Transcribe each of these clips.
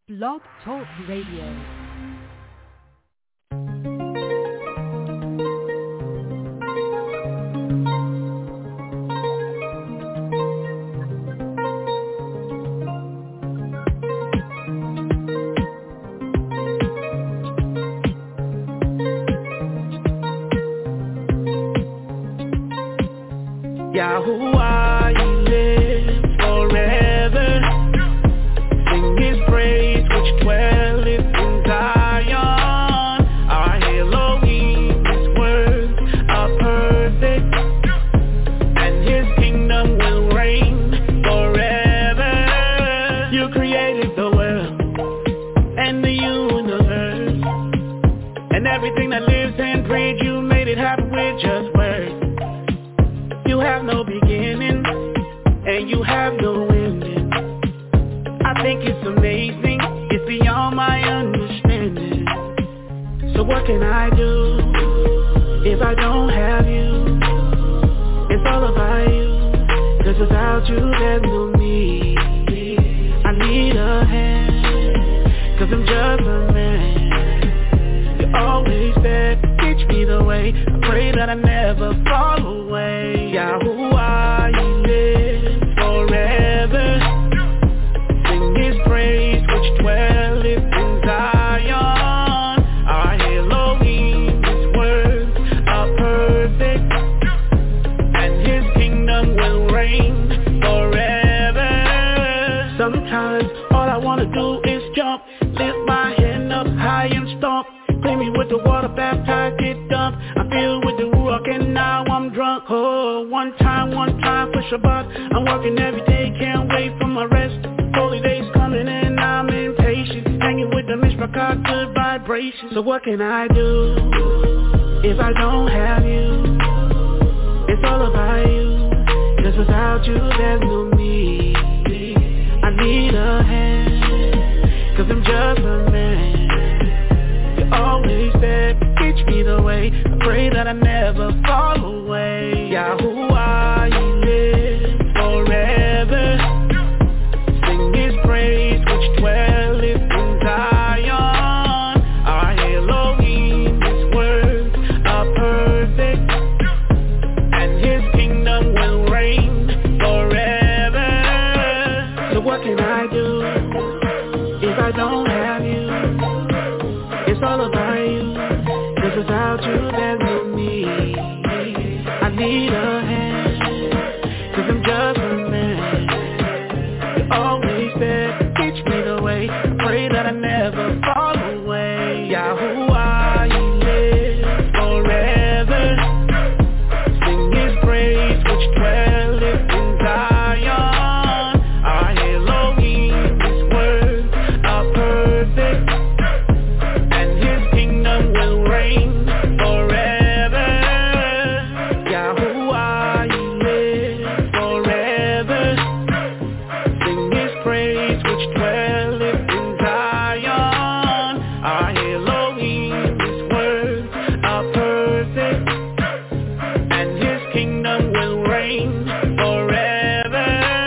Blog Talk Radio. Yahuwah, you live forever. Sing his praise which dwelleth in Zion. Our Elohim, his words are perfect, and his kingdom will reign forever. You created the world and the universe, and everything that lives and breathes. You made it happen with just words. You have no beginning, and you have no ending. I think it's amazing, it's beyond my understanding. So what can I do if I don't have you? It's all about you, 'cause without you there's no me. I need a hand, 'cause I'm just a man. You're always there, teach me the way. I pray that I never fall away. Yahuwah, you live forever. Sing his praise which dwelleth in Zion. Our Elohim, his words are perfect, and his kingdom will reign forever. Sometimes all I wanna do is jump, lift my hand up high and stomp. Clean me with the water, baptize, get dumped. I feel with the Ruach and now I'm drunk. Oh, one time for Shabbat. I'm working every day, can't wait for my rest. Holy days coming and I'm impatient. Hanging with the Mishpachah, good vibrations. So what can I do if I don't have you? It's all about you, 'cause without you there's no me. I need a hand, 'cause I'm just a man. Always there, teach me the way. I pray that I never fall away. Yahuwah, you live forever. Sing his praise which dwelleth in Zion. Our Elohim, his words are perfect, and his kingdom will reign forever. So what can I do if I don't have you? It's all about you, 'cause without you there's no me. I need a hand, 'cause I'm just a man. You're always there, teach me the way. I pray that I never fall away. Yahuwah, you live forever. Sing his praise which dwelleth in Zion. Our Elohim, his words are perfect, will reign forever. Yahuwah, you live forever. Sing his praise which dwelleth in Zion. Our Elohim, his words are perfect, and his kingdom will reign forever.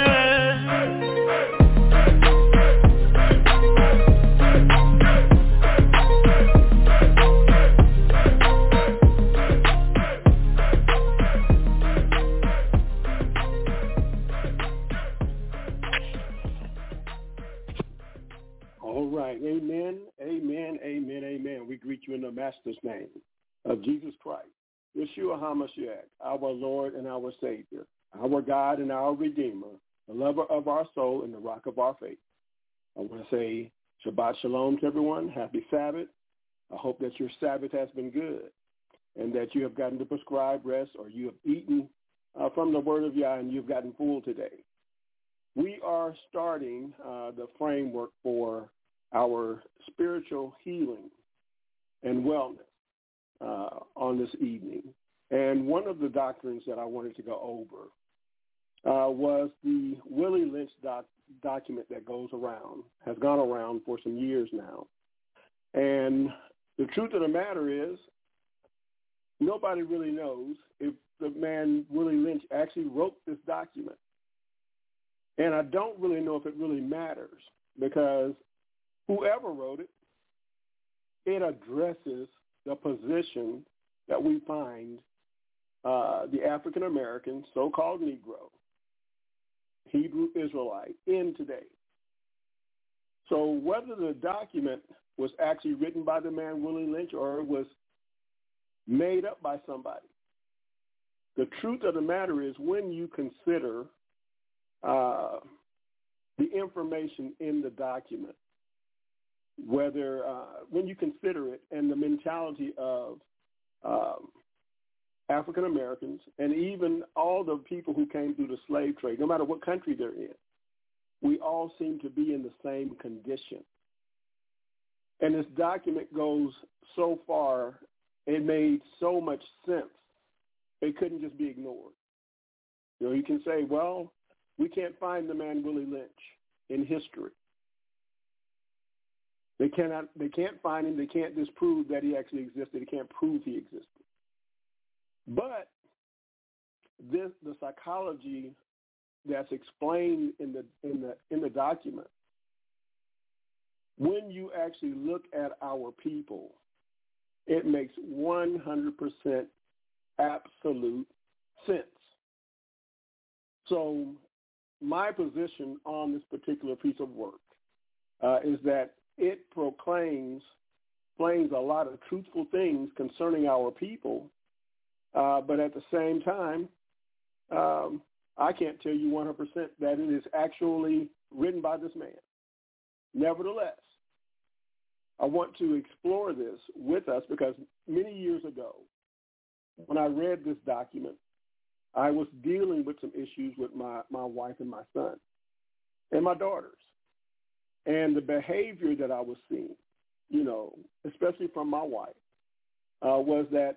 Amen, amen, amen, amen. We greet you in the Master's name of Jesus Christ, Yeshua HaMashiach, our Lord and our Savior, our God and our Redeemer, the lover of our soul and the rock of our faith. I want to say Shabbat Shalom to everyone. Happy Sabbath. I hope that your Sabbath has been good and that you have gotten the prescribed rest, or you have eaten from the Word of Yah and you've gotten full today. We are starting the framework for our spiritual healing and wellness on this evening. And one of the doctrines that I wanted to go over was the Willie Lynch document that has gone around for some years now. And the truth of the matter is, nobody really knows if the man Willie Lynch actually wrote this document. And I don't really know if it really matters, because whoever wrote it, it addresses the position that we find the African-American, so-called Negro, Hebrew Israelite in today. So whether the document was actually written by the man Willie Lynch or it was made up by somebody, the truth of the matter is when you consider the information in the document, whether when you consider it and the mentality of African Americans and even all the people who came through the slave trade, no matter what country they're in, we all seem to be in the same condition. And this document goes so far, it made so much sense, it couldn't just be ignored. You know, you can say, well, we can't find the man Willie Lynch in history. They can't find him. They can't disprove that he actually existed. They can't prove he existed. But the psychology that's explained in the document, when you actually look at our people, it makes 100% absolute sense. So my position on this particular piece of work is that it proclaims a lot of truthful things concerning our people, but at the same time, I can't tell you 100% that it is actually written by this man. Nevertheless, I want to explore this with us because many years ago, when I read this document, I was dealing with some issues with my wife and my son and my daughters. And the behavior that I was seeing, you know, especially from my wife, was that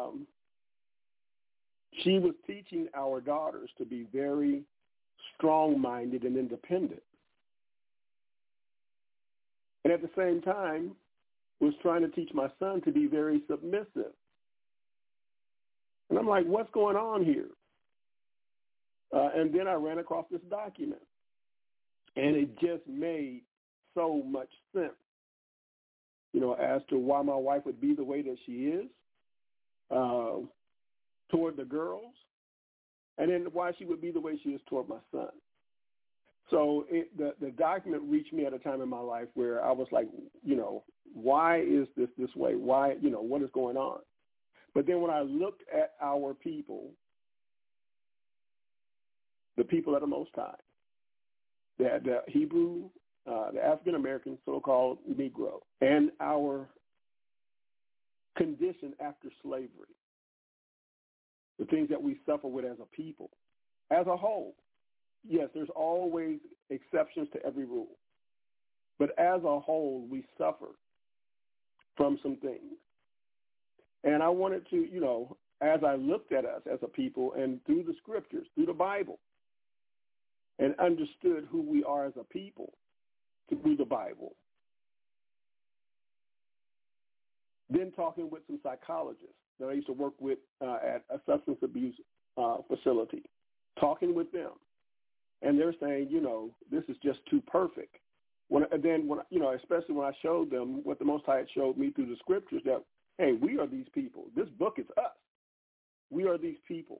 she was teaching our daughters to be very strong-minded and independent. And at the same time, was trying to teach my son to be very submissive. And I'm like, what's going on here? And then I ran across this document, and it just made so much sense, you know, as to why my wife would be the way that she is toward the girls, and then why she would be the way she is toward my son. So the document reached me at a time in my life where I was like, you know, why is this way? Why, you know, what is going on? But then when I looked at our people, the people of the Most High, the Hebrew, the African-American so-called Negro, and our condition after slavery, the things that we suffer with as a people, as a whole. Yes, there's always exceptions to every rule. But as a whole, we suffer from some things. And I wanted to, you know, as I looked at us as a people and through the scriptures, through the Bible, and understood who we are as a people through the Bible, then talking with some psychologists that I used to work with at a substance abuse facility, talking with them. And they're saying, you know, this is just too perfect. You know, especially when I showed them what the Most High had showed me through the scriptures that, hey, we are these people. This book is us. We are these people.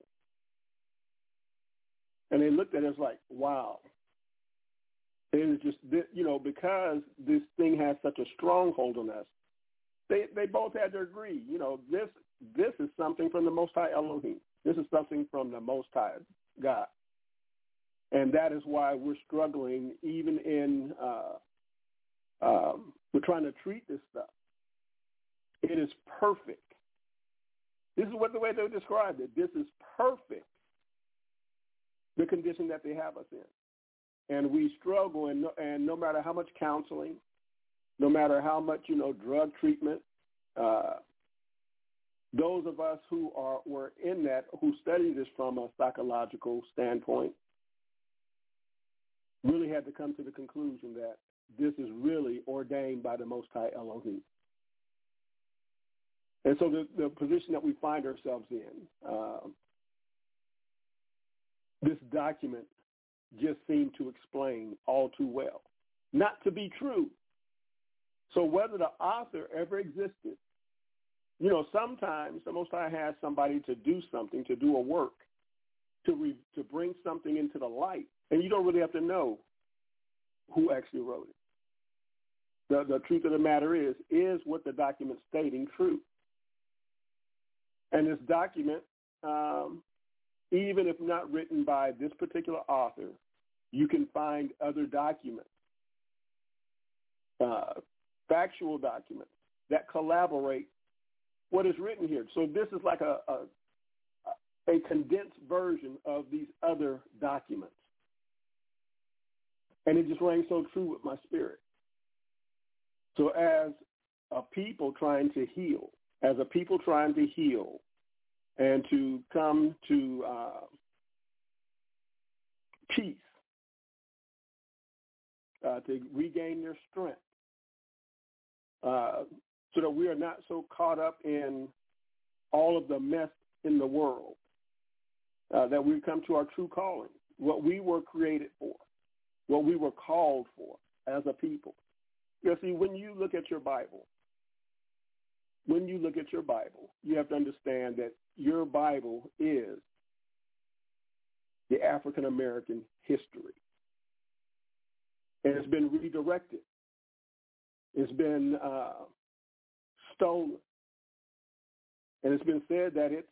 And they looked at us like, wow. It is just, you know, because this thing has such a stronghold on us, they both had to agree, you know, this is something from the Most High Elohim. This is something from the Most High God. And that is why we're struggling even in, we're trying to treat this stuff. It is perfect. This is what the way they described it. This is perfect, the condition that they have us in. And we struggle, and no matter how much counseling, no matter how much, you know, drug treatment, those of us who were in that, who study this from a psychological standpoint, really had to come to the conclusion that this is really ordained by the Most High Elohim. And so the position that we find ourselves in, this document just seemed to explain all too well. Not to be true, So whether the author ever existed, sometimes the Most High has somebody to do something, to do a work, to bring something into the light, and you don't really have to know who actually wrote it. The truth of the matter is what the document's stating true? And this document, even if not written by this particular author, you can find other documents, factual documents that collaborate what is written here. So this is like a condensed version of these other documents. And it just rang so true with my spirit. So as a people trying to heal, and to come to peace, to regain their strength, so that we are not so caught up in all of the mess in the world, that we come to our true calling, what we were created for, what we were called for as a people. You see, when you look at your Bible, you have to understand that your Bible is the African American history. And it's been redirected. It's been stolen. And it's been said that it's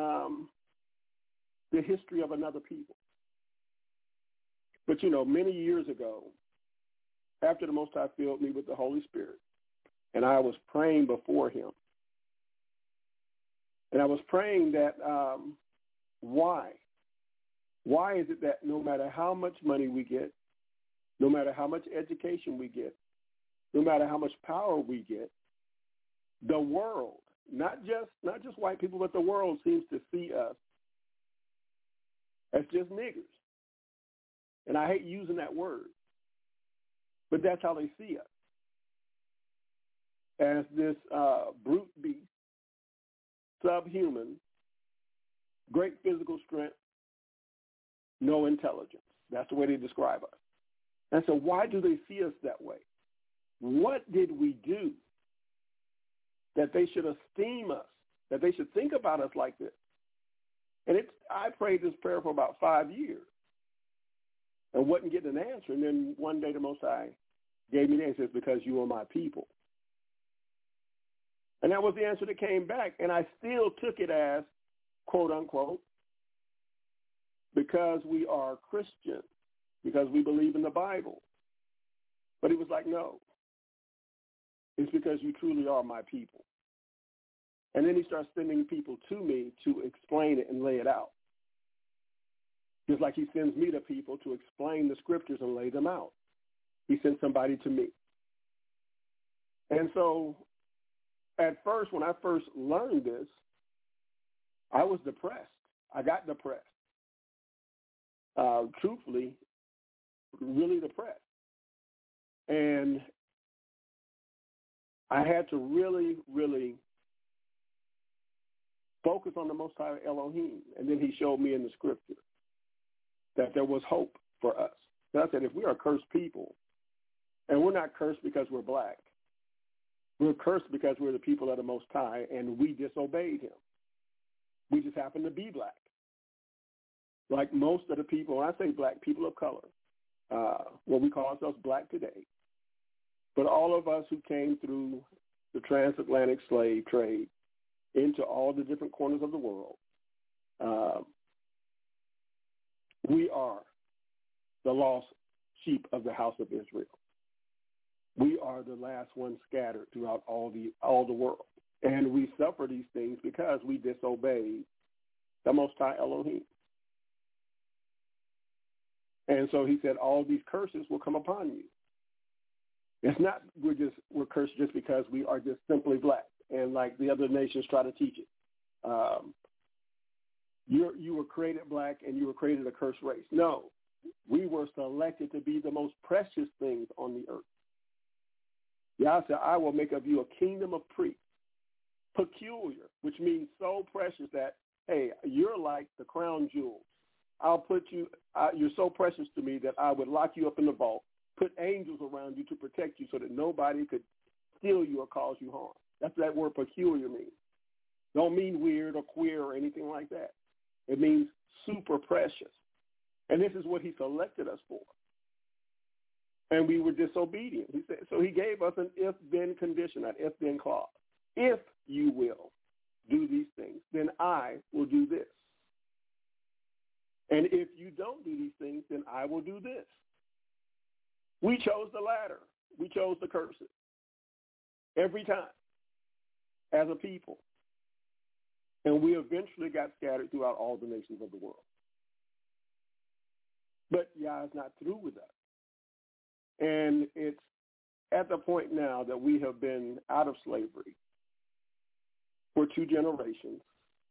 the history of another people. But, many years ago, after the Most High filled me with the Holy Spirit, and I was praying before him, and I was praying that why? Why is it that no matter how much money we get, no matter how much education we get, no matter how much power we get, the world, not just white people, but the world seems to see us as just niggers. And I hate using that word, but that's how they see us, as this brute beast, subhuman, great physical strength, no intelligence. That's the way they describe us. And so why do they see us that way? What did we do that they should esteem us, that they should think about us like this? And I prayed this prayer for about 5 years and wasn't getting an answer. And then one day the Most High gave me the answer, because you are my people. And that was the answer that came back. And I still took it as, quote unquote, because we are Christian, because we believe in the Bible. But he was like, no, it's because you truly are my people. And then he starts sending people to me to explain it and lay it out. Just like he sends me to people to explain the scriptures and lay them out. He sent somebody to me. And so at first, when I first learned this, I was depressed. I got depressed. Truthfully, really depressed. And I had to really, really focus on the Most High Elohim. And then he showed me in the scripture that there was hope for us. So I said, if we are cursed people, and we're not cursed because we're black, we're cursed because we're the people of the Most High, and we disobeyed him. We just happen to be black. Like most of the people, when I say black, people of color, what we call ourselves black today, but all of us who came through the transatlantic slave trade into all the different corners of the world, we are the lost sheep of the house of Israel. We are the last ones scattered throughout all the world. And we suffer these things because we disobeyed the Most High Elohim. And so he said, all these curses will come upon you. It's not we're cursed just because we are just simply black, and like the other nations try to teach it. You were created black, and you were created a cursed race. No, we were selected to be the most precious things on the earth. Yah said, I will make of you a kingdom of priests, peculiar, which means so precious that, hey, you're like the crown jewels. I'll put you, you're so precious to me that I would lock you up in the vault, put angels around you to protect you so that nobody could steal you or cause you harm. That's what that word peculiar means. Don't mean weird or queer or anything like that. It means super precious. And this is what he selected us for. And we were disobedient. He said, so he gave us an if-then condition, an if-then clause. If you will do these things, then I will do this. And if you don't do these things, then I will do this. We chose the latter. We chose the curses every time as a people. And we eventually got scattered throughout all the nations of the world. But Yah is not through with us. And it's at the point now that we have been out of slavery for 2 generations.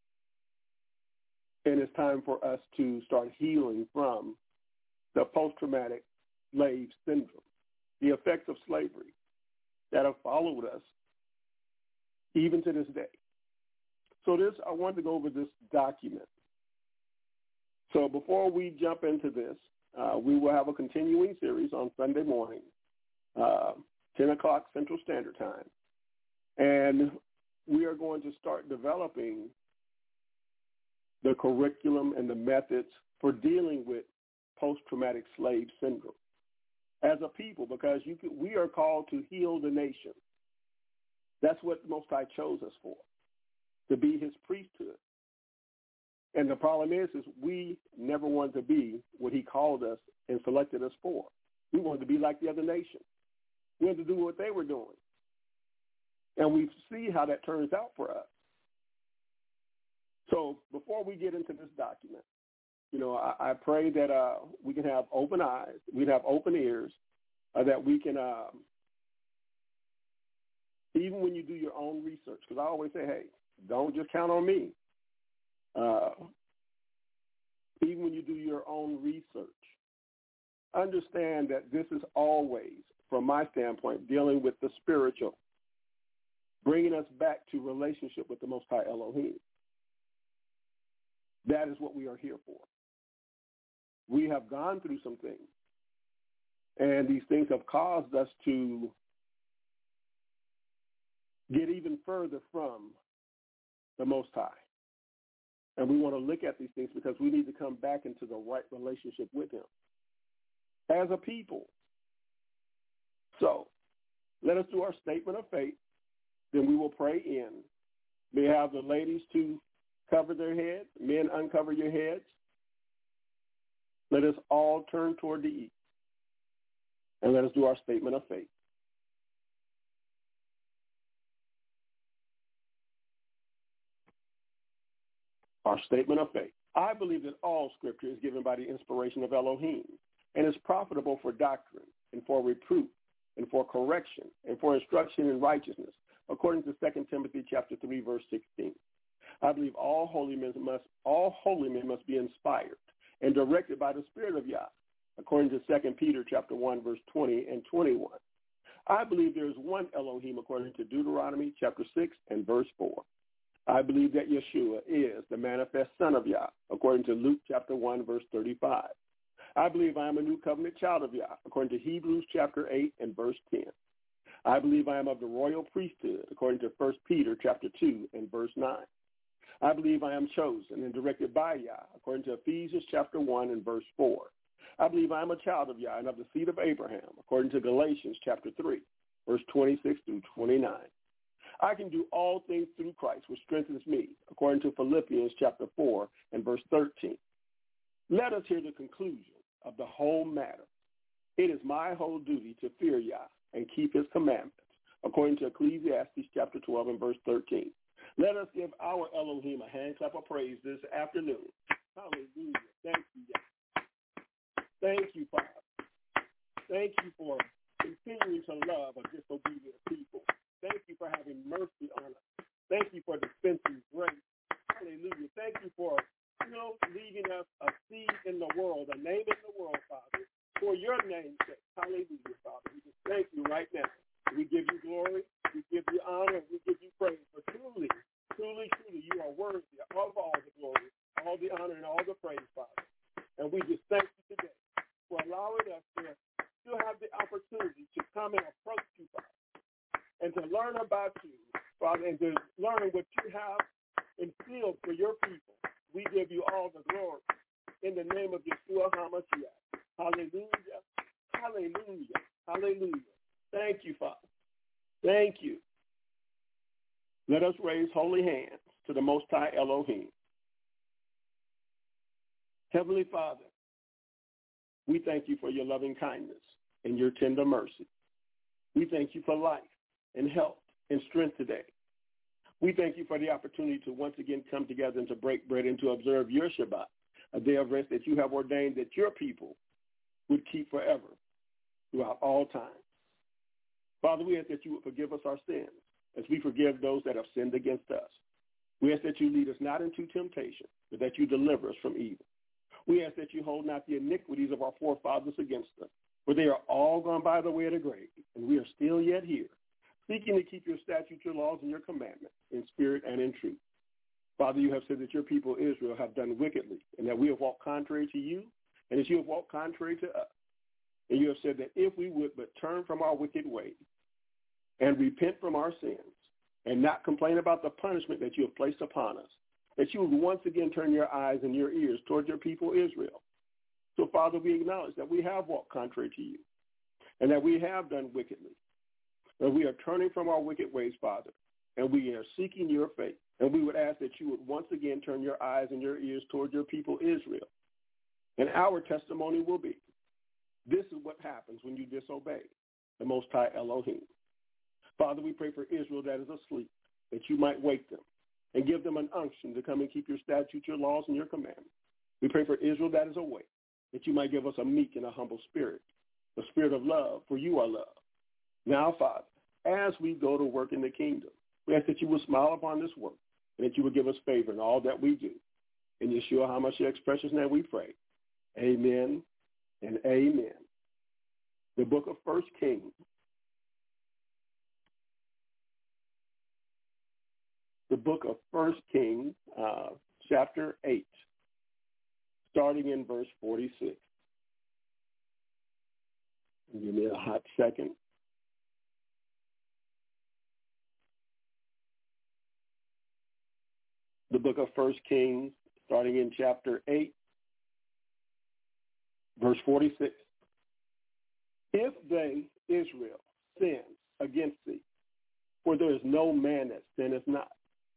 And it's time for us to start healing from the post-traumatic slave syndrome, the effects of slavery that have followed us even to this day. So I wanted to go over this document. So before we jump into this, we will have a continuing series on Sunday morning, 10 o'clock Central Standard Time. And we are going to start developing the curriculum and the methods for dealing with post-traumatic slave syndrome as a people, because we are called to heal the nation. That's what the Most High chose us for, to be his priesthood. And the problem is we never wanted to be what he called us and selected us for. We wanted to be like the other nations. We wanted to do what they were doing. And we see how that turns out for us. So before we get into this document, I pray that we can have open eyes, we can have open ears, that we can, even when you do your own research, because I always say, hey, don't just count on me. Even when you do your own research, understand that this is always, from my standpoint, dealing with the spiritual, bringing us back to relationship with the Most High Elohim. That is what we are here for. We have gone through some things, and these things have caused us to get even further from the Most High. And we want to look at these things because we need to come back into the right relationship with him as a people. So let us do our statement of faith. Then we will pray in. We have the ladies to cover their heads. Men, uncover your heads. Let us all turn toward the east. And let us do our statement of faith. Our statement of faith. I believe that all scripture is given by the inspiration of Elohim and is profitable for doctrine and for reproof and for correction and for instruction in righteousness, according to 2 Timothy chapter 3, verse 16. I believe all holy men must be inspired and directed by the Spirit of Yah, according to 2 Peter chapter 1, verse 20 and 21. I believe there is one Elohim, according to Deuteronomy chapter 6 and verse 4. I believe that Yeshua is the manifest Son of Yah, according to Luke chapter 1, verse 35. I believe I am a new covenant child of Yah, according to Hebrews chapter 8 and verse 10. I believe I am of the royal priesthood, according to 1 Peter chapter 2 and verse 9. I believe I am chosen and directed by Yah, according to Ephesians chapter 1 and verse 4. I believe I am a child of Yah and of the seed of Abraham, according to Galatians chapter 3, verse 26 through 29. I can do all things through Christ, which strengthens me, according to Philippians chapter 4 and verse 13. Let us hear the conclusion of the whole matter. It is my whole duty to fear Yah and keep his commandments, according to Ecclesiastes chapter 12 and verse 13. Let us give our Elohim a hand clap of praise this afternoon. Hallelujah. Thank you, Yah. Thank you, Father. Thank you for continuing to love a disobedient people. Thank you for having mercy on us. Thank you for dispensing grace. Hallelujah. Thank you for leaving us a seed in the world, a name in the world, Father, for your name's sake. Hallelujah, Father. We just thank you right now. We give you glory, we give you honor, we give you praise. For truly, truly, truly, you are worthy of all the glory, all the honor, and all the praise, Father. And we just thank you today for allowing us to still have the opportunity to come and approach you, Father. and to learn about you, Father, and to learn what you have instilled for your people. We give you all the glory in the name of Yeshua HaMashiach. Hallelujah, hallelujah, hallelujah. Thank you, Father. Thank you. Let us raise holy hands to the Most High Elohim. Heavenly Father, we thank you for your loving kindness and your tender mercy. We thank you for life and health and strength today. We thank you for the opportunity to once again come together and to break bread and to observe your Shabbat, a day of rest that you have ordained that your people would keep forever throughout all time. Father, we ask that you would forgive us our sins as we forgive those that have sinned against us. We ask that you lead us not into temptation, but that you deliver us from evil. We ask that you hold not the iniquities of our forefathers against us, for they are all gone by the way of the grave, and we are still yet here, seeking to keep your statutes, your laws, and your commandments in spirit and in truth. Father, you have said that your people Israel have done wickedly, and that we have walked contrary to you, and that you have walked contrary to us. And you have said that if we would but turn from our wicked ways and repent from our sins and not complain about the punishment that you have placed upon us, that you would once again turn your eyes and your ears toward your people Israel. So, Father, we acknowledge that we have walked contrary to you and that we have done wickedly. That we are turning from our wicked ways, Father, and we are seeking your faith. And we would ask that you would once again turn your eyes and your ears toward your people Israel. And our testimony will be, this is what happens when you disobey the Most High Elohim. Father, we pray for Israel that is asleep, that you might wake them and give them an unction to come and keep your statutes, your laws, and your commandments. We pray for Israel that is awake, that you might give us a meek and a humble spirit, a spirit of love, for you are love. Now, Father, as we go to work in the kingdom, we ask that you will smile upon this work and that you will give us favor in all that we do. In Yeshua HaMashiach's precious name we pray. Amen and amen. The book of 1 Kings. The book of 1 Kings, chapter 8, starting in verse 46. Give me a hot second. The book of 1 Kings, starting in chapter 8, verse 46. If they, Israel, sin against thee, for there is no man that sinneth not,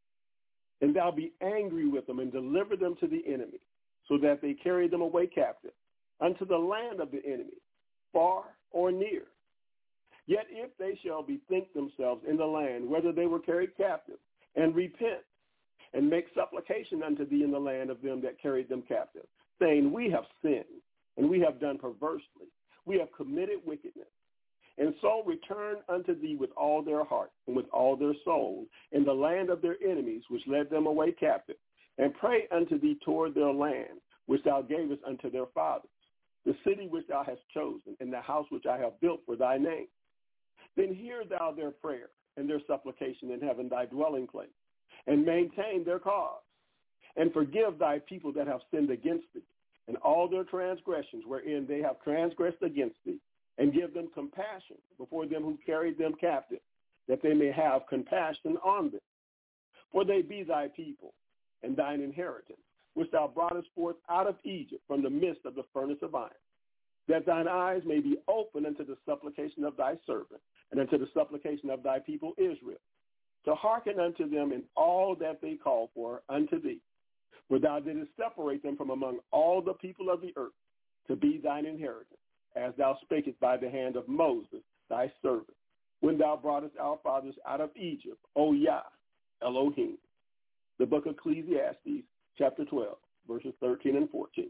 and thou be angry with them and deliver them to the enemy, so that they carry them away captive unto the land of the enemy, far or near. Yet if they shall bethink themselves in the land, whether they were carried captive, and repent, and make supplication unto thee in the land of them that carried them captive, saying, we have sinned, and we have done perversely, we have committed wickedness, and so return unto thee with all their heart and with all their soul in the land of their enemies, which led them away captive, and pray unto thee toward their land, which thou gavest unto their fathers, the city which thou hast chosen, and the house which I have built for thy name. Then hear thou their prayer and their supplication in heaven, thy dwelling place, and maintain their cause, and forgive thy people that have sinned against thee, and all their transgressions wherein they have transgressed against thee, and give them compassion before them who carried them captive, that they may have compassion on them. For they be thy people, and thine inheritance, which thou broughtest forth out of Egypt from the midst of the furnace of iron, that thine eyes may be open unto the supplication of thy servant, and unto the supplication of thy people Israel, to hearken unto them in all that they call for unto thee. For thou didst separate them from among all the people of the earth, to be thine inheritance, as thou spakest by the hand of Moses, thy servant, when thou broughtest our fathers out of Egypt, O Yah, Elohim. The book of Ecclesiastes, chapter 12, verses 13 and 14.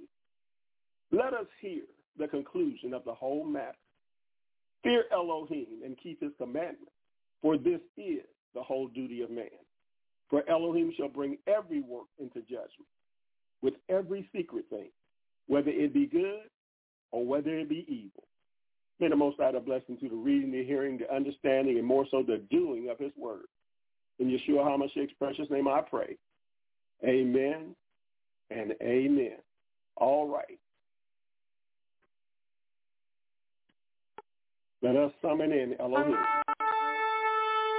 Let us hear the conclusion of the whole matter. Fear Elohim and keep his commandments, for this is the whole duty of man. For Elohim shall bring every work into judgment, with every secret thing, whether it be good or whether it be evil. May the Most High add a blessing to the reading, the hearing, the understanding, and more so the doing of his word. In Yeshua HaMashiach's precious name I pray. Amen and amen. All right. Let us summon in Elohim.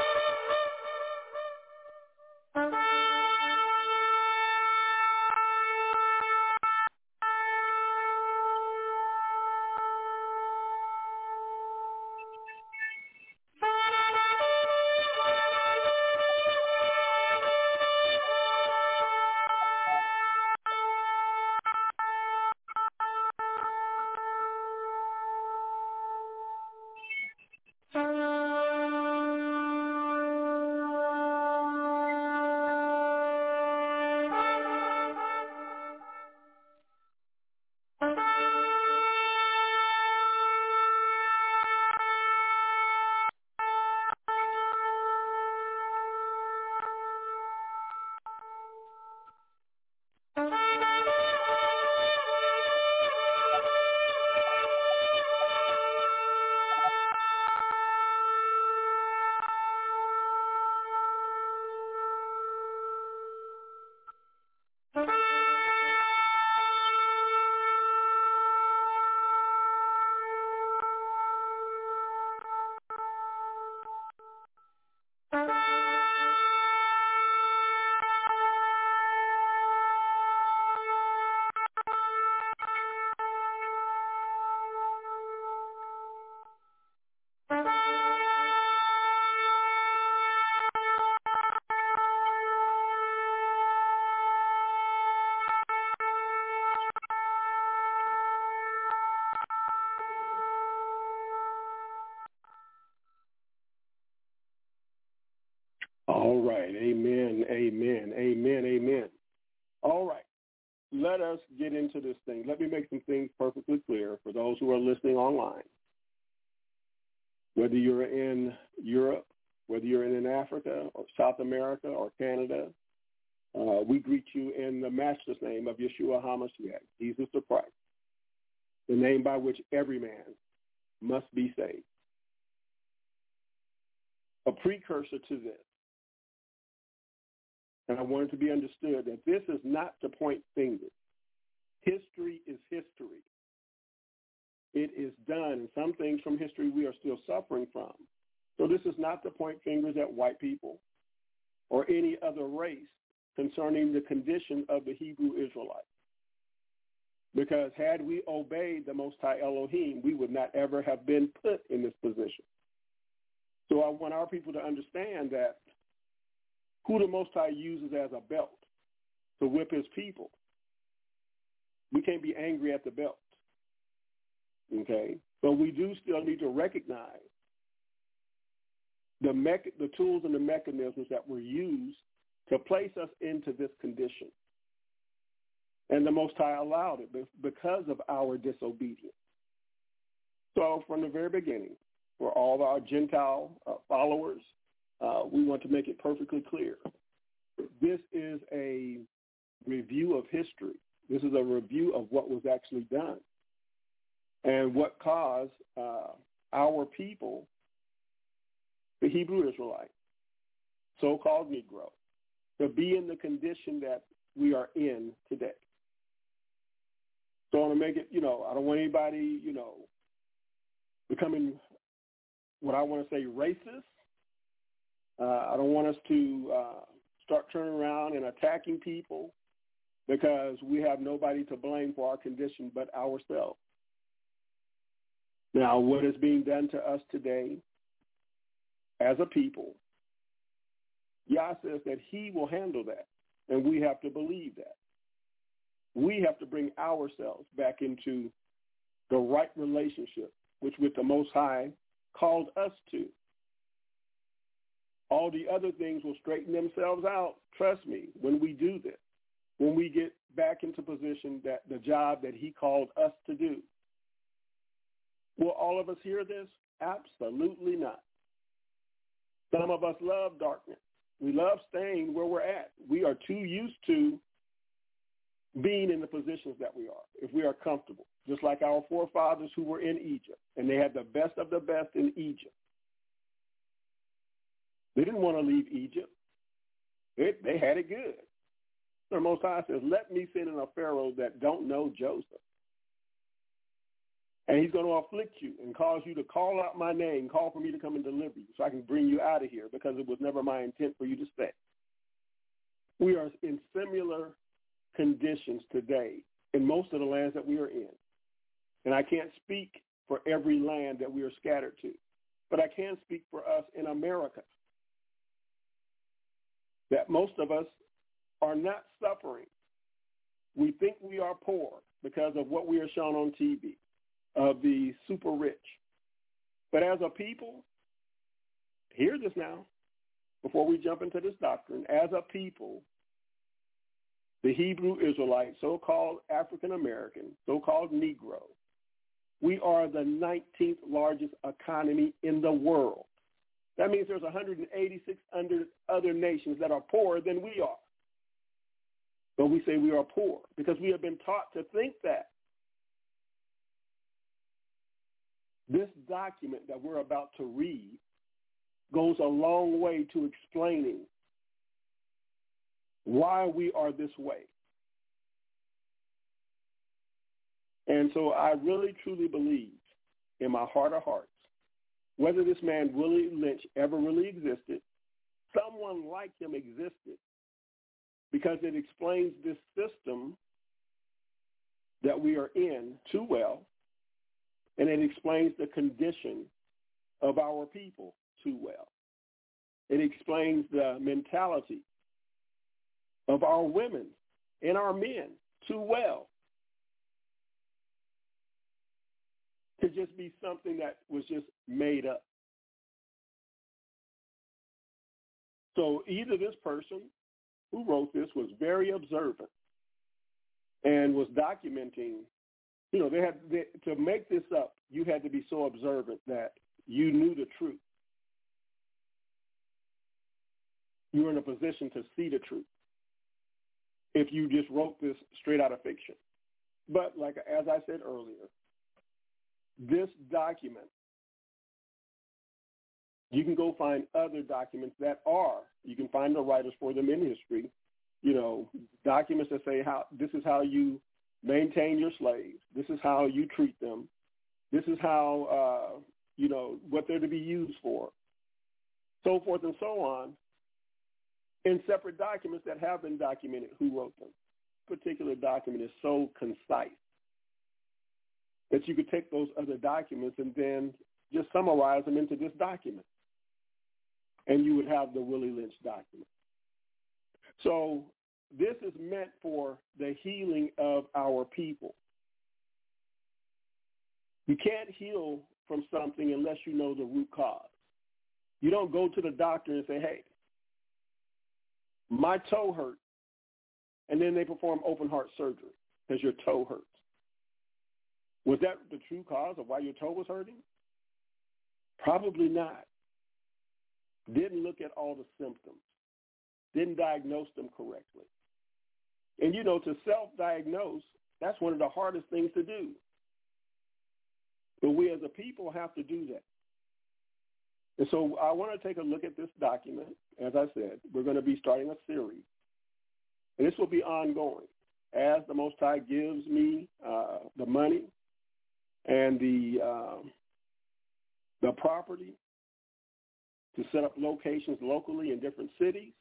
All right. Amen. Amen. Amen. Amen. All right. Let us get into this thing. Let me make some things perfectly clear for those who are listening online. Whether you're in Europe, whether you're in Africa or South America or Canada, we greet you in the matchless name of Yeshua HaMashiach, Jesus the Christ, the name by which every man must be saved. A precursor to this, and I want it to be understood that this is not to point fingers. History is history. It is done, and some things from history we are still suffering from. So this is not to point fingers at white people or any other race concerning the condition of the Hebrew Israelites. Because had we obeyed the Most High Elohim, we would not ever have been put in this position. So I want our people to understand that who the Most High uses as a belt to whip his people, we can't be angry at the belt, okay? But we do still need to recognize the tools and the mechanisms that were used to place us into this condition. And the Most High allowed it because of our disobedience. So from the very beginning, for all of our Gentile followers, we want to make it perfectly clear. This is a review of history. This is a review of what was actually done and what caused our people, the Hebrew Israelites, so-called Negro, to be in the condition that we are in today. So I want to make it, I don't want anybody, becoming what I want to say racist. I don't want us to start turning around and attacking people because we have nobody to blame for our condition but ourselves. Now, what is being done to us today as a people, Yah says that he will handle that, and we have to believe that. We have to bring ourselves back into the right relationship, which with the Most High called us to. All the other things will straighten themselves out, trust me, when we do this, when we get back into position that the job that he called us to do. Will all of us hear this? Absolutely not. Some of us love darkness. We love staying where we're at. We are too used to being in the positions that we are, if we are comfortable, just like our forefathers who were in Egypt, and they had the best of the best in Egypt. They didn't want to leave Egypt. They had it good. The Most High says, let me send in a Pharaoh that don't know Joseph. And he's going to afflict you and cause you to call out my name, call for me to come and deliver you so I can bring you out of here, because it was never my intent for you to stay. We are in similar conditions today in most of the lands that we are in. And I can't speak for every land that we are scattered to, but I can speak for us in America, that most of us are not suffering. We think we are poor because of what we are shown on TV, of the super rich. But as a people, hear this now, before we jump into this doctrine, as a people, the Hebrew Israelite, so-called African American, so-called Negro, we are the 19th largest economy in the world. That means there's 186 other nations that are poorer than we are. But we say we are poor because we have been taught to think that. This document that we're about to read goes a long way to explaining why we are this way. And so I really, truly believe in my heart of hearts, whether this man Willie Lynch ever really existed, someone like him existed, because it explains this system that we are in too well, and it explains the condition of our people too well. It explains the mentality of our women and our men too well to just be something that was just made up. So either this person who wrote this was very observant and was documenting, to make this up, you had to be so observant that you knew the truth. You were in a position to see the truth if you just wrote this straight out of fiction. But like, as I said earlier, this document, you can go find other documents that you can find the writers for them in history, documents that say this is how you maintain your slaves. This is how you treat them. This is how, what they're to be used for, so forth and so on, in separate documents that have been documented who wrote them. This particular document is so concise that you could take those other documents and then just summarize them into this document, and you would have the Willie Lynch document. So this is meant for the healing of our people. You can't heal from something unless you know the root cause. You don't go to the doctor and say, hey, my toe hurts, and then they perform open heart surgery because your toe hurts. Was that the true cause of why your toe was hurting? Probably not. Didn't look at all the symptoms. Didn't diagnose them correctly. And, to self-diagnose, that's one of the hardest things to do. But we as a people have to do that. And so I want to take a look at this document. As I said, we're going to be starting a series. And this will be ongoing as the Most High gives me the money and the property to set up locations locally in different cities.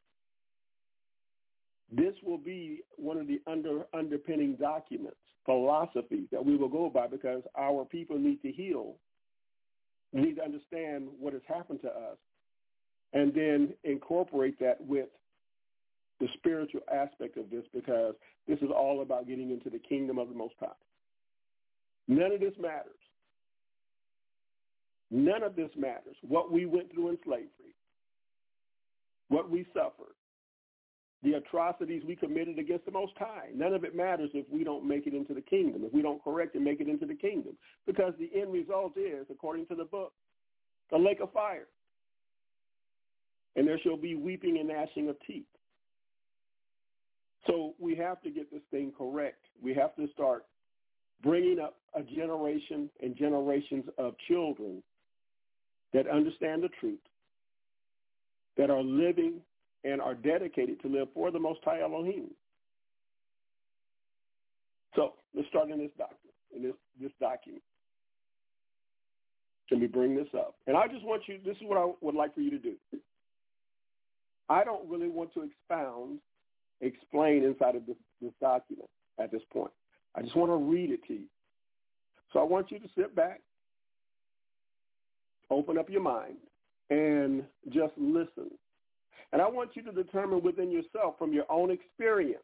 This will be one of the underpinning documents, philosophies that we will go by, because our people need to heal. We need to understand what has happened to us and then incorporate that with the spiritual aspect of this, because this is all about getting into the kingdom of the Most High. None of this matters. None of this matters. What we went through in slavery, what we suffered, the atrocities we committed against the Most High. None of it matters if we don't make it into the kingdom, if we don't correct and make it into the kingdom, because the end result is, according to the book, the lake of fire. And there shall be weeping and gnashing of teeth. So we have to get this thing correct. We have to start bringing up a generation and generations of children that understand the truth, that are living and are dedicated to live for the Most High Elohim. So let's start in this doctrine, in this document. Can we bring this up? And I just want you, this is what I would like for you to do. I don't really want to explain inside of this document at this point. I just want to read it to you. So I want you to sit back, open up your mind, and just listen. And I want you to determine within yourself from your own experience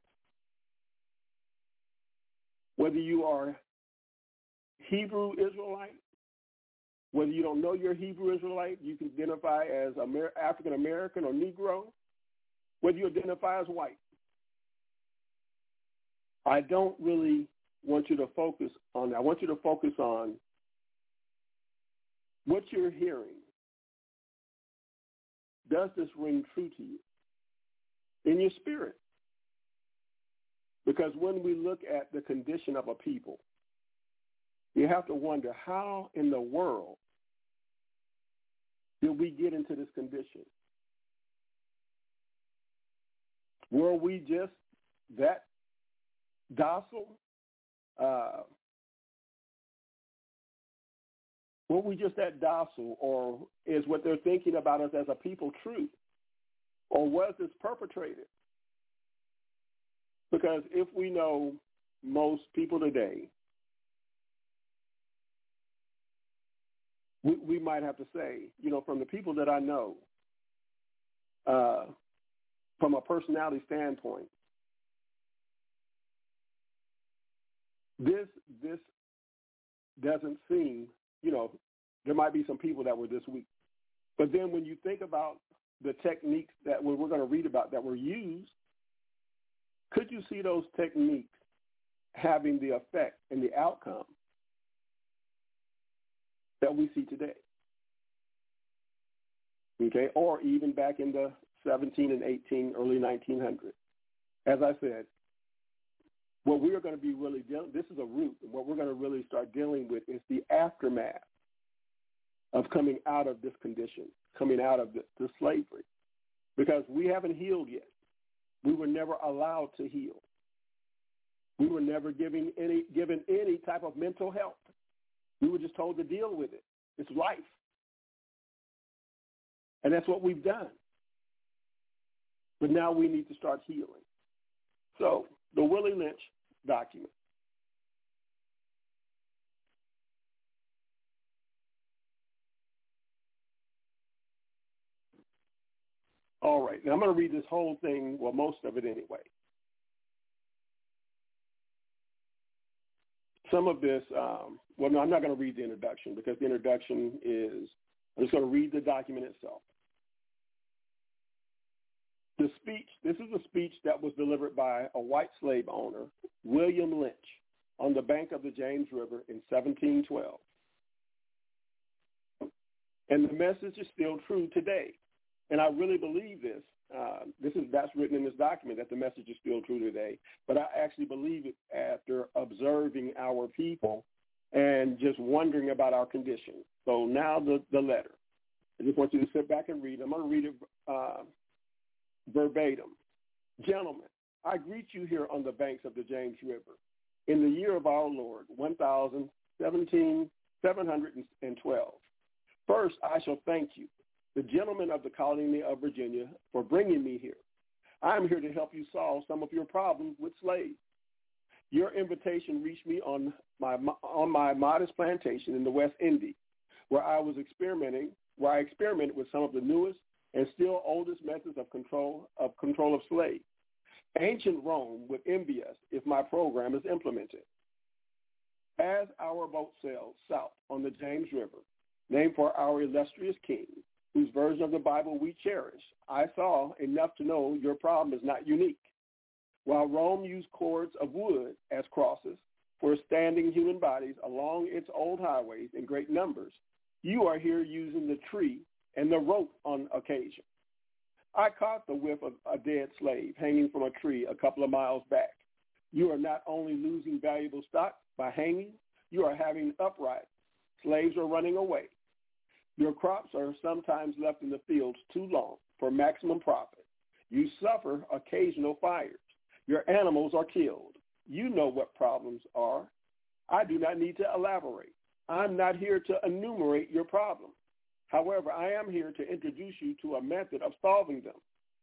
whether you are Hebrew Israelite, whether you don't know you're Hebrew Israelite, you can identify as African American or Negro, whether you identify as white. I don't really want you to focus on that. I want you to focus on what you're hearing. Does this ring true to you in your spirit? Because when we look at the condition of a people, you have to wonder, how in the world did we get into this condition? Were we just that docile? Were we just that docile, or is what they're thinking about us as a people true? Or was this perpetrated? Because if we know most people today, we might have to say, from the people that I know, from a personality standpoint, this doesn't seem, there might be some people that were this weak. But then when you think about the techniques that we're going to read about that were used, could you see those techniques having the effect and the outcome that we see today? Okay, or even back in the 17 and 18, early 1900s. As I said, what we are going to be really dealing, this is a root, and what we're going to really start dealing with is the aftermath of coming out of this condition, coming out of the slavery, because we haven't healed yet. We were never allowed to heal. We were never given any type of mental help. We were just told to deal with it. It's life. And that's what we've done. But now we need to start healing. So the Willie Lynch document. All right. Now I'm going to read this whole thing, well, most of it anyway. Some of this, I'm not going to read the introduction because the introduction is, I'm just going to read the document itself. The speech, this is a speech that was delivered by a white slave owner, William Lynch, on the bank of the James River in 1712. And the message is still true today. And I really believe this. That's written in this document, that the message is still true today. But I actually believe it after observing our people and just wondering about our condition. So now the letter. I just want you to sit back and read. I'm going to read it verbatim. Gentlemen, I greet you here on the banks of the James River in the year of our Lord, 1712. First, I shall thank you, the gentlemen of the colony of Virginia, for bringing me here. I am here to help you solve some of your problems with slaves. Your invitation reached me on my modest plantation in the West Indies, where I experimented with some of the newest and still oldest methods of control of slaves. Ancient Rome would envy us if my program is implemented. As our boat sailed south on the James River, named for our illustrious king, whose version of the Bible we cherish, I saw enough to know your problem is not unique. While Rome used cords of wood as crosses for standing human bodies along its old highways in great numbers, you are here using the tree and the rope on occasion. I caught the whiff of a dead slave hanging from a tree a couple of miles back. You are not only losing valuable stock by hanging, you are having uprisings. Slaves are running away. Your crops are sometimes left in the fields too long for maximum profit. You suffer occasional fires. Your animals are killed. You know what problems are. I do not need to elaborate. I'm not here to enumerate your problems. However, I am here to introduce you to a method of solving them.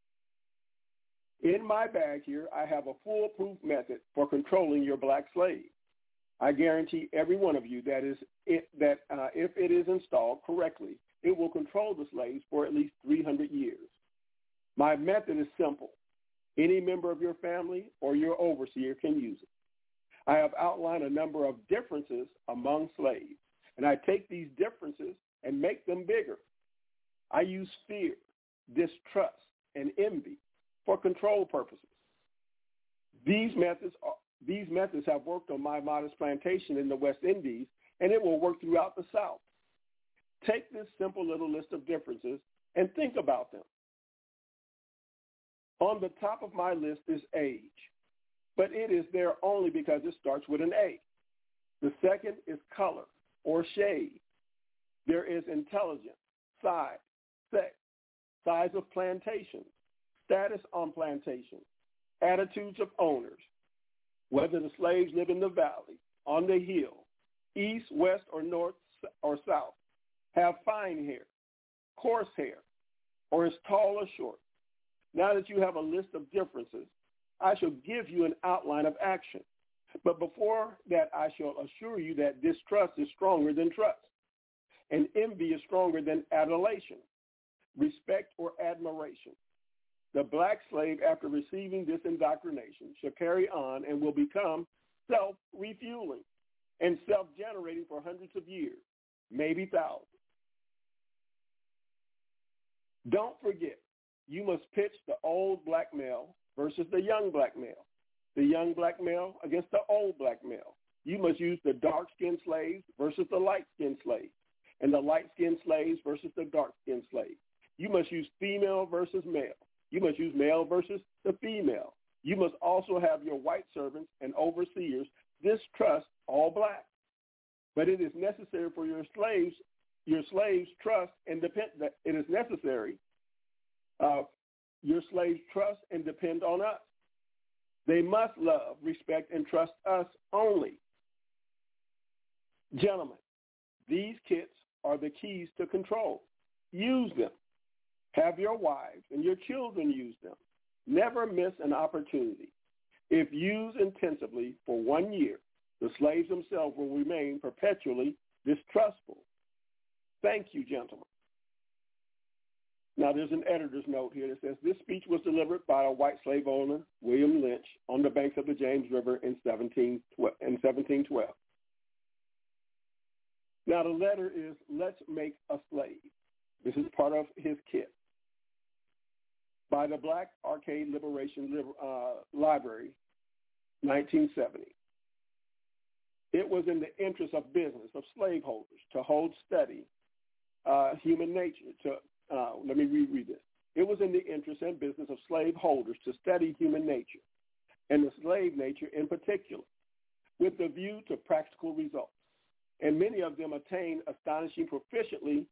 In my bag here, I have a foolproof method for controlling your black slave. I guarantee every one of you that if it is installed correctly, it will control the slaves for at least 300 years. My method is simple. Any member of your family or your overseer can use it. I have outlined a number of differences among slaves, and I take these differences and make them bigger. I use fear, distrust, and envy for control purposes. These methods have worked on my modest plantation in the West Indies, and it will work throughout the South. Take this simple little list of differences and think about them. On the top of my list is age, but it is there only because it starts with an A. The second is color or shade. There is intelligence, size, sex, size of plantation, status on plantation, attitudes of owners, whether the slaves live in the valley, on the hill, east, west, or north or south, have fine hair, coarse hair, or is tall or short. Now that you have a list of differences, I shall give you an outline of action. But before that, I shall assure you that distrust is stronger than trust, and envy is stronger than adulation, respect, or admiration. The black slave, after receiving this indoctrination, shall carry on and will become self-refueling and self-generating for hundreds of years, maybe thousands. Don't forget, you must pitch the old black male versus the young black male, the young black male against the old black male. You must use the dark-skinned slaves versus the light-skinned slaves, and the light-skinned slaves versus the dark-skinned slaves. You must use female versus male. You must use male versus the female. You must also have your white servants and overseers distrust all black. But it is necessary for your slaves trust and depend. It is necessary. Your slaves trust and depend on us. They must love, respect, and trust us only. Gentlemen, these kits are the keys to control. Use them. Have your wives and your children use them. Never miss an opportunity. If used intensively for 1 year, the slaves themselves will remain perpetually distrustful. Thank you, gentlemen. Now, there's an editor's note here that says, this speech was delivered by a white slave owner, William Lynch, on the banks of the James River in 1712. Now, the letter is, let's make a slave. This is part of his kit. By the Black Arcade Liberation Library, 1970. It was in the interest of business, of slaveholders, to hold steady human nature. Let me reread this. It was in the interest and business of slaveholders to study human nature, and the slave nature in particular, with the view to practical results. And many of them attained astonishing proficiently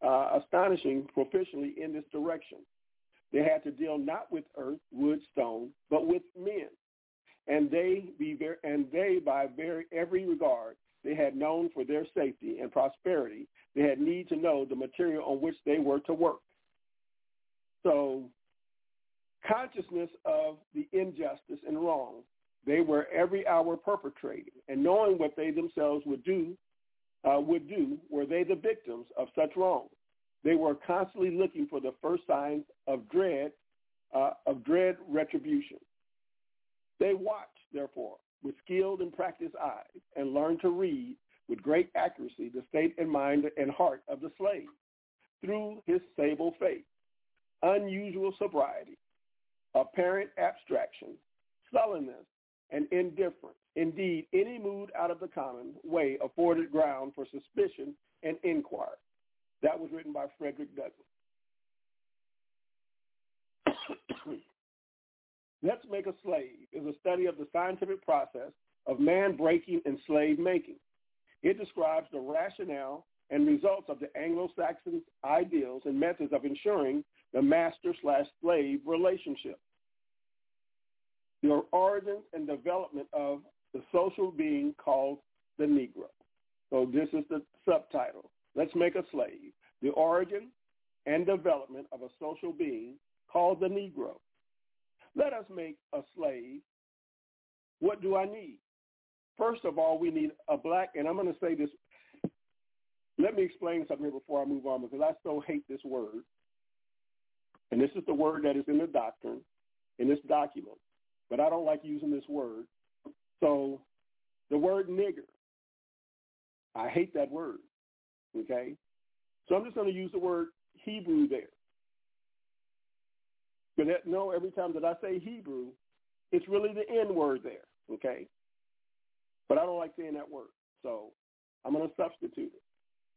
in this direction. They had to deal not with earth, wood, stone, but with men. And by every regard they had known for their safety and prosperity, they had need to know the material on which they were to work. So, consciousness of the injustice and wrong they were every hour perpetrating, and knowing what they themselves would do, were they the victims of such wrong. They were constantly looking for the first signs of dread retribution. They watched, therefore, with skilled and practiced eyes, and learned to read with great accuracy the state and mind and heart of the slave through his sable faith, unusual sobriety, apparent abstraction, sullenness, and indifference. Indeed, any mood out of the common way afforded ground for suspicion and inquiry. That was written by Frederick Douglass. Let's Make a Slave is a study of the scientific process of man breaking and slave making. It describes the rationale and results of the Anglo-Saxon ideals and methods of ensuring the master/slave relationship. The origins and development of the social being called the Negro. So this is the subtitle. Let's make a slave. The origin and development of a social being called the Negro. Let us make a slave. What do I need? First of all, we need a black, and I'm going to say this. Let me explain something here before I move on, because I so hate this word. And this is the word that is in the doctrine, in this document. But I don't like using this word. So the word nigger, I hate that word, okay? So I'm just going to use the word Hebrew there. But no, every time that I say Hebrew, it's really the N word there, okay? But I don't like saying that word, so I'm going to substitute it.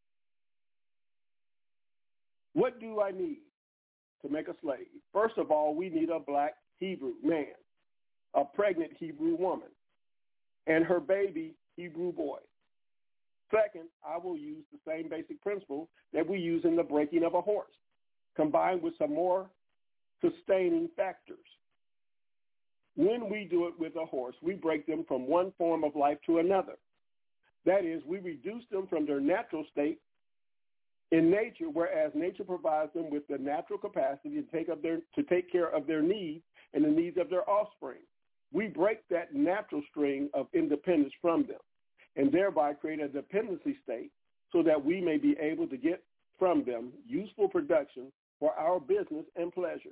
What do I need to make a slave? First of all, we need a black Hebrew man, a pregnant Hebrew woman, and her baby Hebrew boy. Second, I will use the same basic principle that we use in the breaking of a horse, combined with some more sustaining factors. When we do it with a horse, we break them from one form of life to another. That is, we reduce them from their natural state in nature, whereas nature provides them with the natural capacity to take care of their needs and the needs of their offspring. We break that natural string of independence from them and thereby create a dependency state so that we may be able to get from them useful production for our business and pleasure.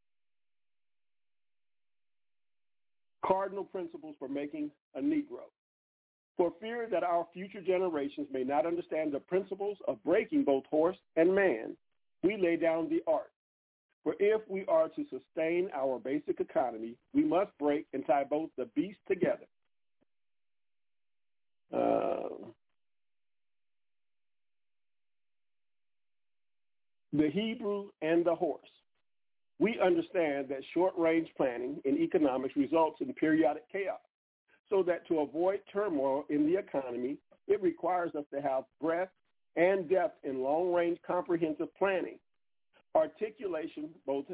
Cardinal principles for making a Negro. For fear that our future generations may not understand the principles of breaking both horse and man, we lay down the art. For if we are to sustain our basic economy, we must break and tie both the beasts together. The Hebrew and the horse. We understand that short-range planning in economics results in periodic chaos, so that to avoid turmoil in the economy, it requires us to have breadth and depth in long-range comprehensive planning, articulation, both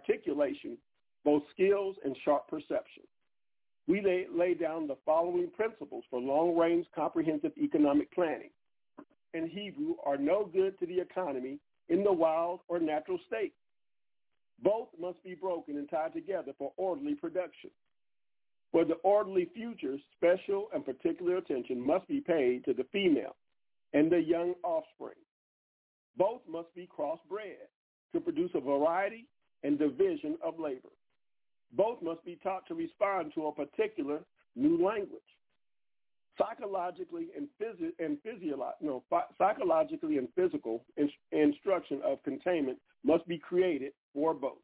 skills and sharp perception. We lay down the following principles for long-range comprehensive economic planning. In Hebrew, are no good to the economy in the wild or natural state. Both must be broken and tied together for orderly production. For the orderly future, special and particular attention must be paid to the female and the young offspring. Both must be crossbred to produce a variety and division of labor. Both must be taught to respond to a particular new language. Psychologically and physical instruction of containment must be created for both.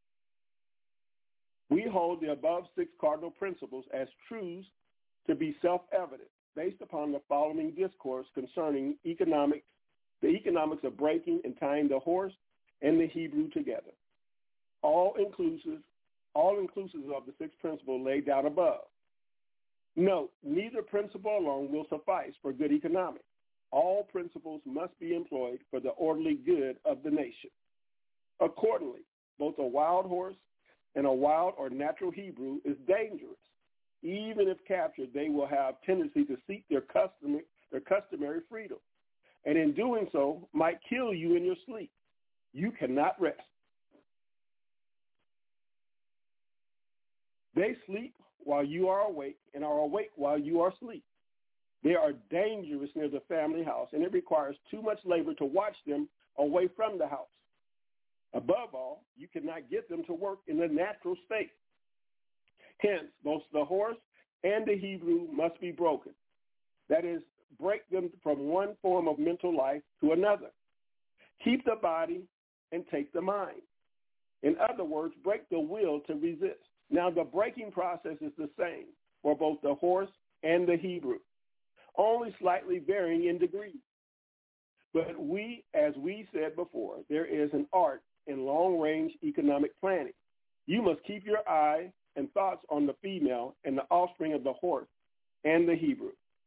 We hold the above 6 cardinal principles as truths to be self-evident based upon the following discourse concerning the economics of breaking and tying the horse and the Hebrew together, all inclusive of the 6 principles laid down above. Note, neither principle alone will suffice for good economics. All principles must be employed for the orderly good of the nation. Accordingly, both a wild horse and a wild or natural Hebrew is dangerous. Even if captured, they will have tendency to seek their customary freedom, and in doing so might kill you in your sleep. You cannot rest. They sleep while you are awake and are awake while you are asleep. They are dangerous near the family house, and it requires too much labor to watch them away from the house. Above all, you cannot get them to work in the natural state. Hence, both the horse and the Hebrew must be broken. That is, break them from one form of mental life to another. Keep the body and take the mind. In other words, break the will to resist. Now, the breaking process is the same for both the horse and the Hebrew, only slightly varying in degree. But as we said before, there is an art in long-range economic planning. You must keep your eye and thoughts on the female and the offspring of the horse and the Hebrew.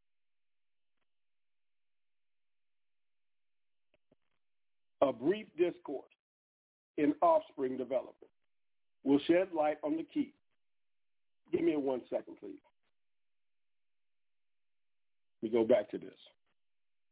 A brief discourse in offspring development will shed light on the key. Give me 1 second, please. We go back to this.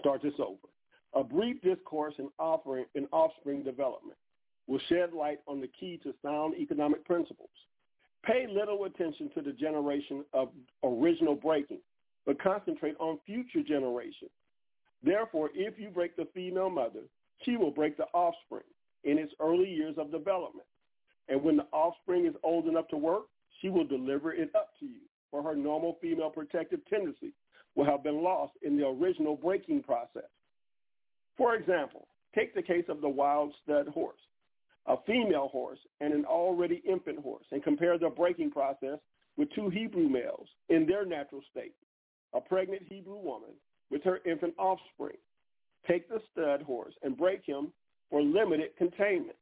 start this over. A brief discourse in offspring development will shed light on the key to sound economic principles. Pay little attention to the generation of original breaking, but concentrate on future generations. Therefore, if you break the female mother, she will break the offspring in its early years of development. And when the offspring is old enough to work, she will deliver it up to you, for her normal female protective tendency will have been lost in the original breaking process. For example, take the case of the wild stud horse, a female horse and an already infant horse, and compare the breaking process with two Hebrew males in their natural state, a pregnant Hebrew woman with her infant offspring. Take the stud horse and break him for limited containment.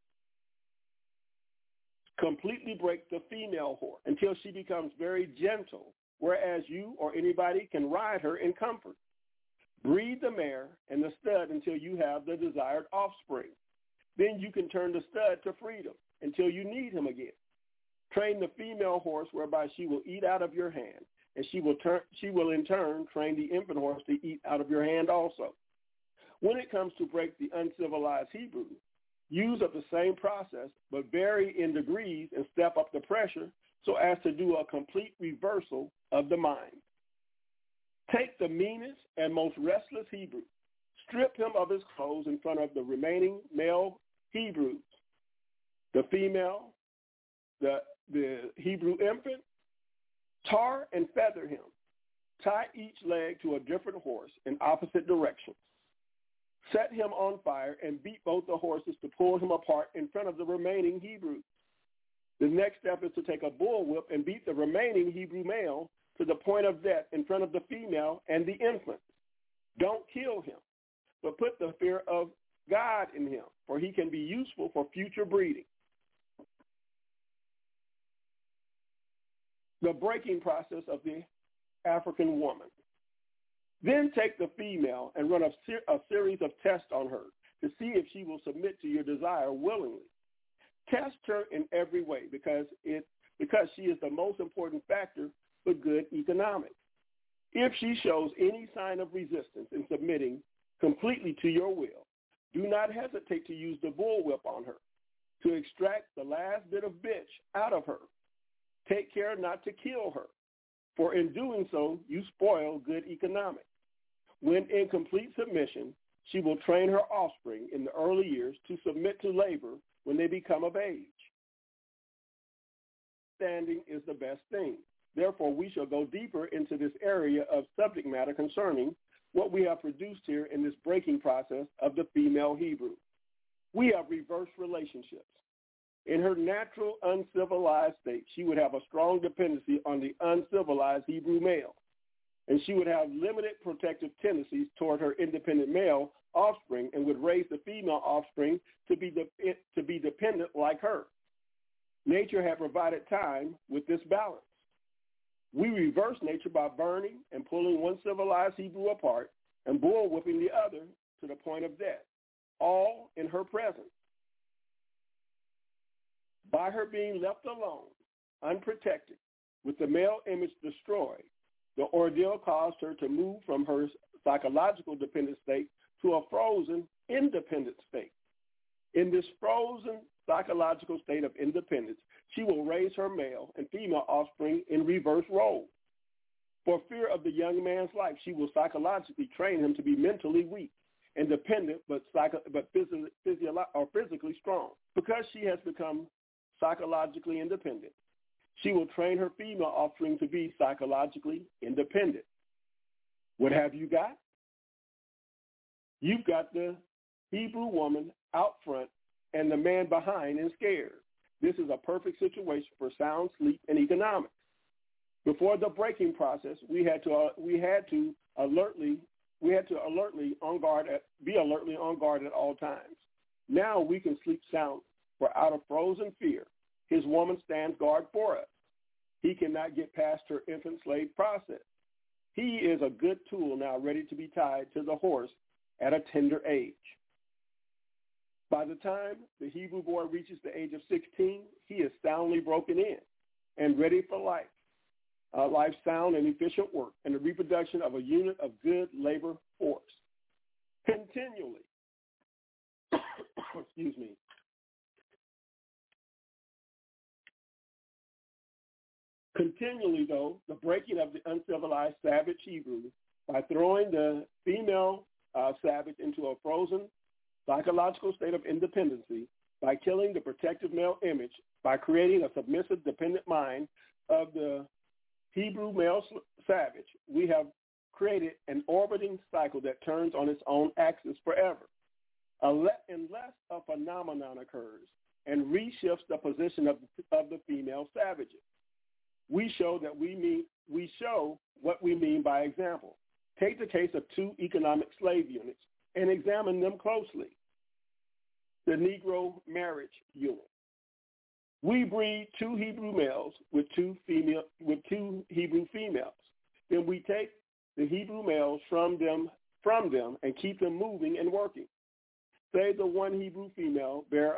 Completely break the female horse until she becomes very gentle, whereas you or anybody can ride her in comfort. Breed the mare and the stud until you have the desired offspring. Then you can turn the stud to freedom until you need him again. Train the female horse whereby she will eat out of your hand, and she will in turn train the infant horse to eat out of your hand also. When it comes to break the uncivilized Hebrew, use up the same process, but vary in degrees and step up the pressure so as to do a complete reversal of the mind. Take the meanest and most restless Hebrew, strip him of his clothes in front of the remaining male Hebrews, the female, the Hebrew infant, tar and feather him. Tie each leg to a different horse in opposite directions. Set him on fire and beat both the horses to pull him apart in front of the remaining Hebrews. The next step is to take a bullwhip and beat the remaining Hebrew male to the point of death in front of the female and the infant. Don't kill him, but put the fear of God in him, for he can be useful for future breeding. The breaking process of the African woman. Then take the female and run a series of tests on her to see if she will submit to your desire willingly. Test her in every way because she is the most important factor for good economics. If she shows any sign of resistance in submitting completely to your will, do not hesitate to use the bullwhip on her to extract the last bit of bitch out of her. Take care not to kill her, for in doing so, you spoil good economics. When in complete submission, she will train her offspring in the early years to submit to labor when they become of age. Standing is the best thing. Therefore, we shall go deeper into this area of subject matter concerning what we have produced here in this breaking process of the female Hebrew. We have reversed relationships. In her natural uncivilized state, she would have a strong dependency on the uncivilized Hebrew male, and she would have limited protective tendencies toward her independent male offspring and would raise the female offspring to be dependent like her. Nature had provided time with this balance. We reverse nature by burning and pulling one civilized Hebrew apart and bullwhipping the other to the point of death, all in her presence. By her being left alone, unprotected, with the male image destroyed, the ordeal caused her to move from her psychological dependent state to a frozen, independent state. In this frozen psychological state of independence, she will raise her male and female offspring in reverse roles. For fear of the young man's life, she will psychologically train him to be mentally weak and dependent but physically strong. Because she has become psychologically independent, she will train her female offspring to be psychologically independent. What have you got? You've got the Hebrew woman out front and the man behind and scared. This is a perfect situation for sound sleep and economics. Before the breaking process, we had to be alertly on guard at all times. Now we can sleep soundly, for out of frozen fear, his woman stands guard for us. He cannot get past her infant slave process. He is a good tool now ready to be tied to the horse at a tender age. By the time the Hebrew boy reaches the age of 16, he is soundly broken in and ready for life. Life sound and efficient work and the reproduction of a unit of good labor force. Continually, excuse me, continually, though, the breaking of the uncivilized savage Hebrew by throwing the female savage into a frozen psychological state of independency, by killing the protective male image, by creating a submissive, dependent mind of the Hebrew male savage, we have created an orbiting cycle that turns on its own axis forever. Unless a phenomenon occurs and reshifts the position of the female savages. We show what we mean by example. Take the case of two economic slave units and examine them closely. The Negro marriage unit. We breed two Hebrew males with two Hebrew females. Then we take the Hebrew males from them and keep them moving and working. Say the one Hebrew female bears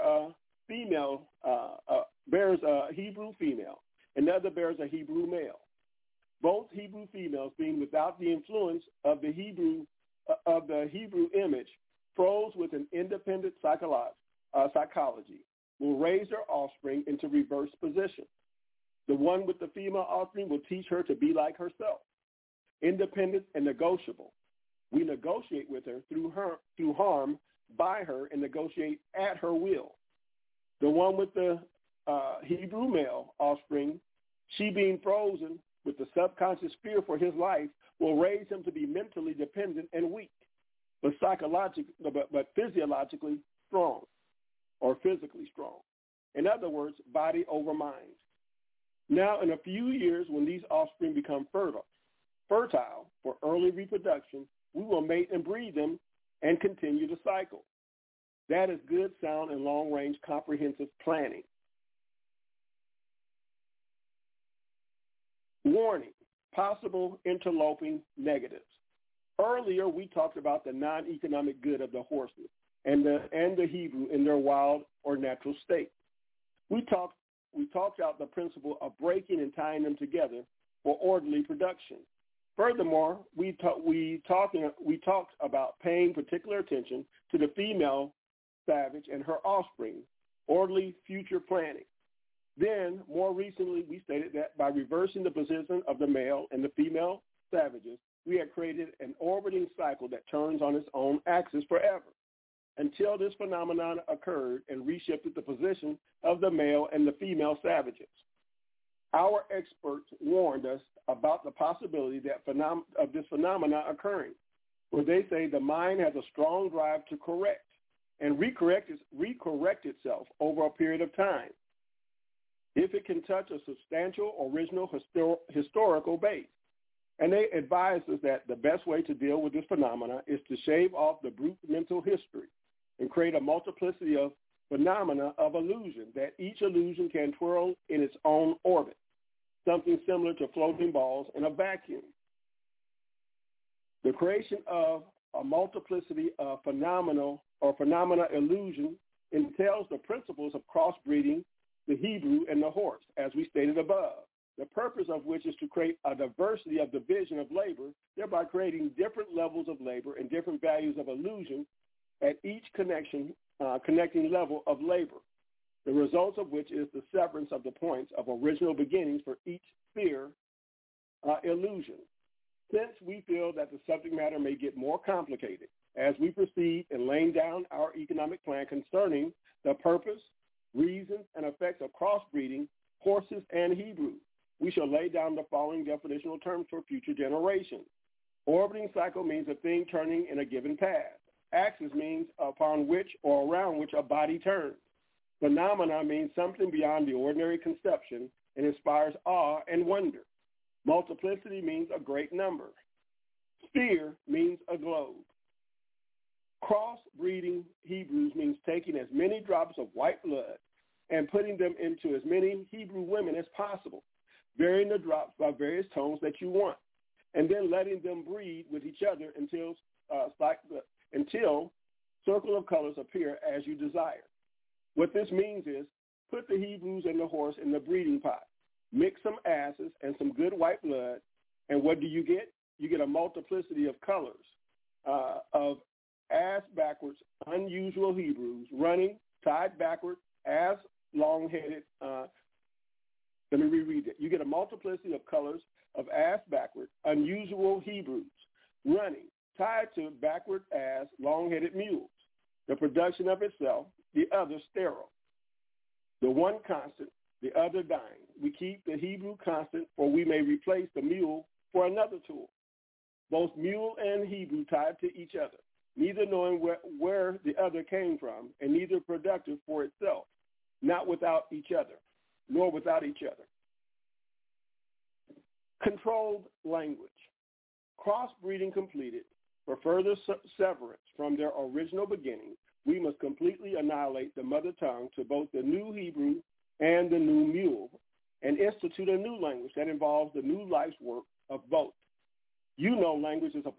a Hebrew female, and the other bears a Hebrew male. Both Hebrew females, being without the influence of the Hebrew image, froze with an independent psychology, will raise their offspring into reverse position. The one with the female offspring will teach her to be like herself, independent and negotiable. We negotiate with her through harm by her and negotiate at her will. The one with the Hebrew male offspring, she being frozen with the subconscious fear for his life, will raise him to be mentally dependent and weak, but physiologically strong or physically strong. In other words, body over mind. Now, in a few years, when these offspring become fertile for early reproduction, we will mate and breed them and continue the cycle. That is good, sound, and long-range comprehensive planning. Warning, possible interloping negatives. Earlier, we talked about the non-economic good of the horses and the Hebrew in their wild or natural state. We talked out the principle of breaking and tying them together for orderly production. Furthermore, we talked about paying particular attention to the female savage and her offspring, orderly future planning. Then, more recently, we stated that by reversing the position of the male and the female savages, we had created an orbiting cycle that turns on its own axis forever, until this phenomenon occurred and reshifted the position of the male and the female savages. Our experts warned us about the possibility of this phenomenon occurring, where they say the mind has a strong drive to correct and recorrect itself over a period of time, if it can touch a substantial original historical base. And they advise us that the best way to deal with this phenomena is to shave off the brute mental history and create a multiplicity of phenomena of illusion, that each illusion can twirl in its own orbit, something similar to floating balls in a vacuum. The creation of a multiplicity of phenomena illusion entails the principles of crossbreeding the Hebrew and the horse, as we stated above, the purpose of which is to create a diversity of division of labor, thereby creating different levels of labor and different values of illusion at each connecting level of labor, the results of which is the severance of the points of original beginnings for each sphere illusion. Since we feel that the subject matter may get more complicated as we proceed in laying down our economic plan concerning the purpose, reasons, and effects of crossbreeding horses and Hebrew, we shall lay down the following definitional terms for future generations. Orbiting cycle means a thing turning in a given path. Axis means upon which or around which a body turns. Phenomena means something beyond the ordinary conception and inspires awe and wonder. Multiplicity means a great number. Sphere means a globe. Cross-breeding Hebrews means taking as many drops of white blood and putting them into as many Hebrew women as possible, varying the drops by various tones that you want, and then letting them breed with each other until circle of colors appear as you desire. What this means is put the Hebrews and the horse in the breeding pot, mix some asses and some good white blood, and what do you get? You get a multiplicity of colors of ass backwards, unusual Hebrews, running, tied backwards, as long-headed. Let me reread it. You get a multiplicity of colors of ass backwards, unusual Hebrews, running, tied to backward as long-headed mules. The production of itself, the other sterile. The one constant, the other dying. We keep the Hebrew constant, or we may replace the mule for another tool. Both mule and Hebrew tied to each other, neither knowing where the other came from, and neither productive for itself, not without each other, nor without each other. Controlled language. Crossbreeding completed. For further severance from their original beginning, we must completely annihilate the mother tongue to both the new Hebrew and the new mule, and institute a new language that involves the new life's work of both. Language is a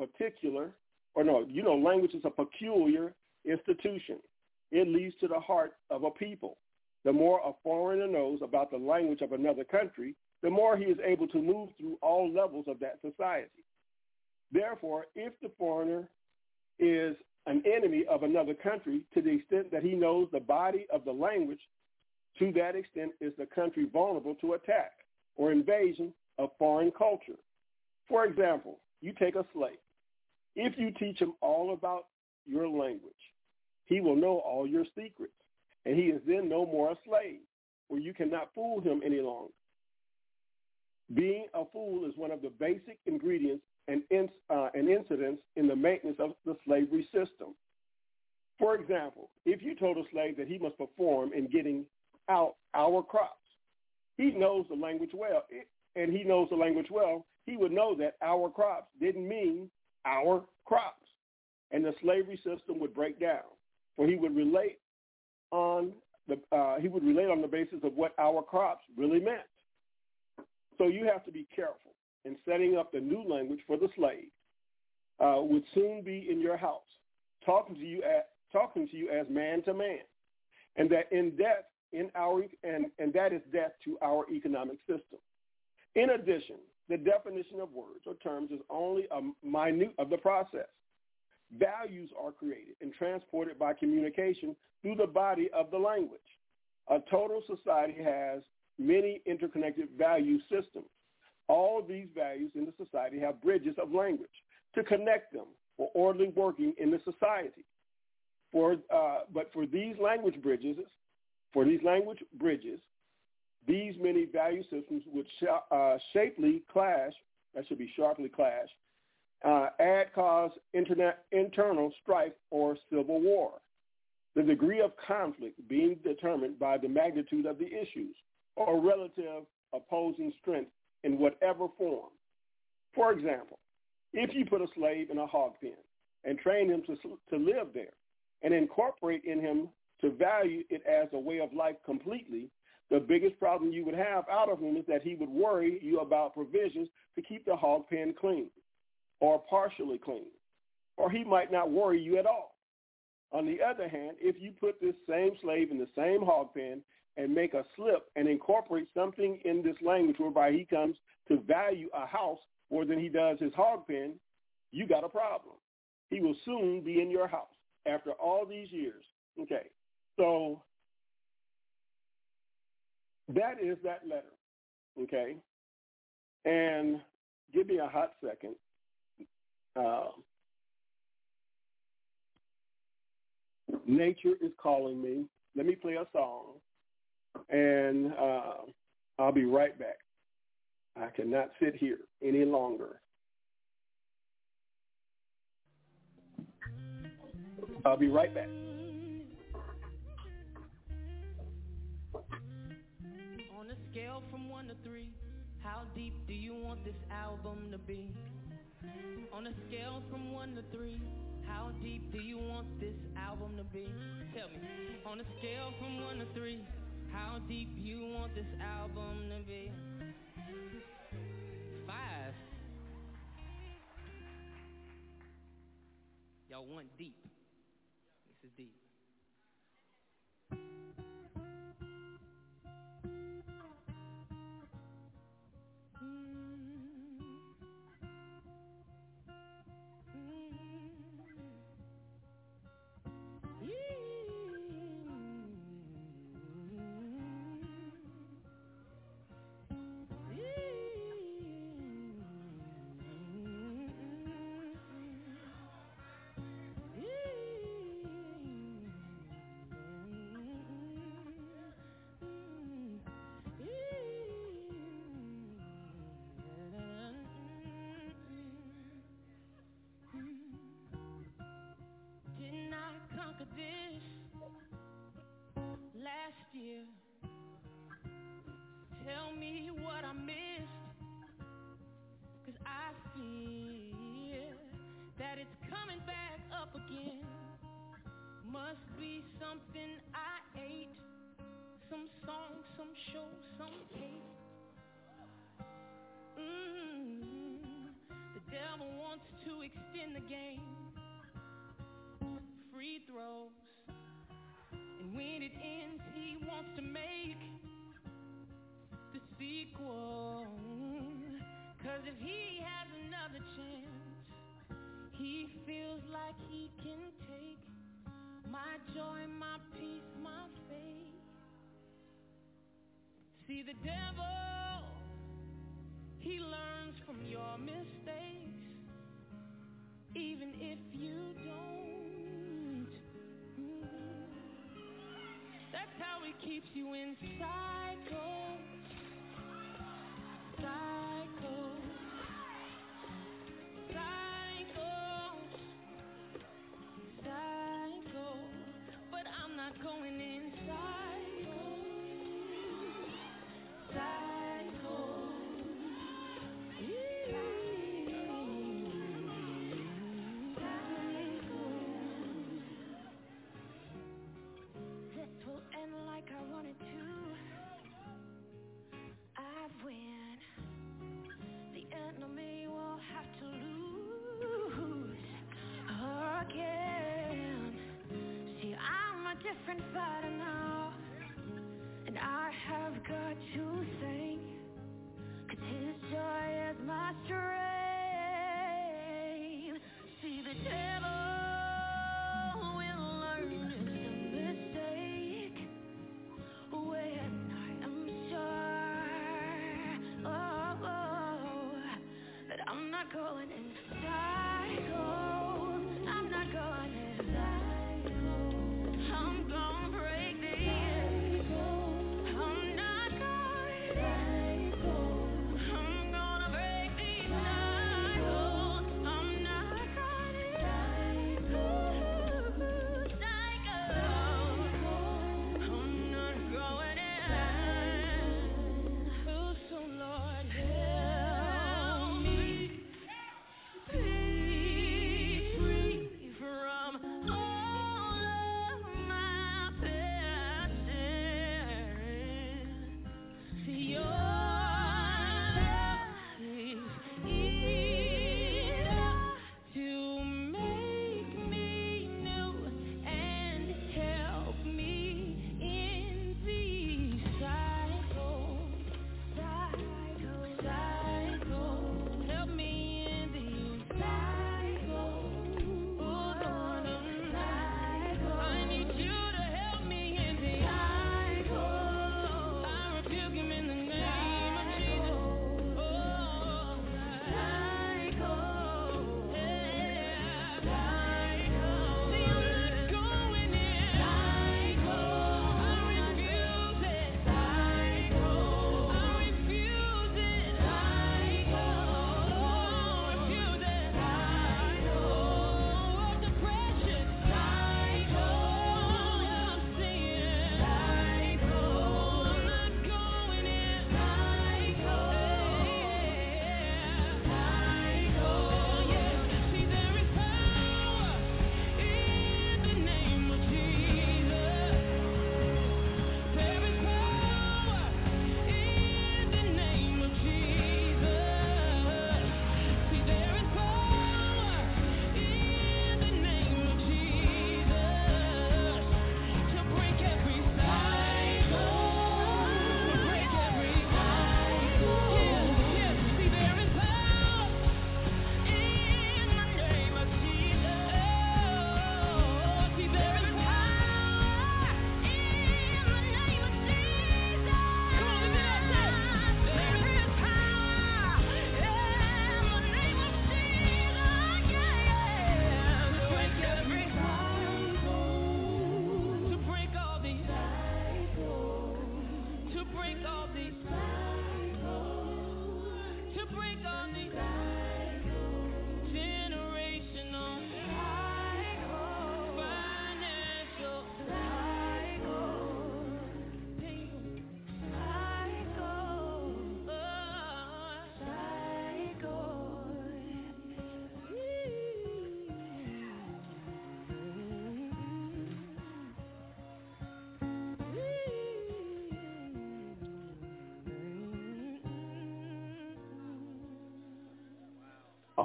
peculiar institution. It leads to the heart of a people. The more a foreigner knows about the language of another country, the more he is able to move through all levels of that society. Therefore, if the foreigner is an enemy of another country, to the extent that he knows the body of the language, to that extent is the country vulnerable to attack or invasion of foreign culture. For example, you take a slave. If you teach him all about your language, he will know all your secrets, and he is then no more a slave, where you cannot fool him any longer. Being a fool is one of the basic ingredients and incidents in the maintenance of the slavery system. For example, if you told a slave that he must perform in getting out our crops, he knows the language well, he would know that our crops didn't mean our crops, and the slavery system would break down, for he would relate on the basis of what our crops really meant. So you have to be careful in setting up the new language for the slave. Would soon be in your house, talking to you as man to man, and that that is death to our economic system. In addition, the definition of words or terms is only a minute of the process. Values are created and transported by communication through the body of the language. A total society has many interconnected value systems. All these values in the society have bridges of language to connect them for orderly working in the society. But for these language bridges, these many value systems would sharply clash, cause internal strife or civil war. The degree of conflict being determined by the magnitude of the issues or relative opposing strength in whatever form. For example, if you put a slave in a hog pen and train him to live there and incorporate in him to value it as a way of life completely, the biggest problem you would have out of him is that he would worry you about provisions to keep the hog pen clean or partially clean, or he might not worry you at all. On the other hand, if you put this same slave in the same hog pen and make a slip and incorporate something in this language whereby he comes to value a house more than he does his hog pen, you got a problem. He will soon be in your house after all these years. Okay, so that is that letter, okay? And give me a hot second. Nature is calling me. Let me play a song, and I'll be right back. I cannot sit here any longer. I'll be right back. On a scale from 1 to 3, how deep do you want this album to be? On a scale from 1 to 3, how deep do you want this album to be? Tell me. On a scale from 1 to 3, how deep you want this album to be? 5. Y'all want deep. This is deep. year. Tell me what I missed, 'cause I fear that it's coming back up again. Must be something I ate, some song, some show, some hate. The devil wants to extend the game, free throws, and when it ends he wants to make the sequel. 'Cause if he has another chance, he feels like he can take my joy, my peace, my faith. See, the devil, he learns from your mistakes, even if you don't. That's how he keeps you in cycles. Cycles. Cycles. Cycles. But I'm not going in cycles. Cycles. This will end like I wanted to. I win. The enemy will have to lose again. See, I'm a different fighter now, and I have got to thank, 'cause his joy is my strength. See, the devil will learn it's a mistake when I am sure that I'm not going in cycles. I'm not going in cycles. I'm gonna break these. I'm not going in cycles. I'm gonna break these cycles.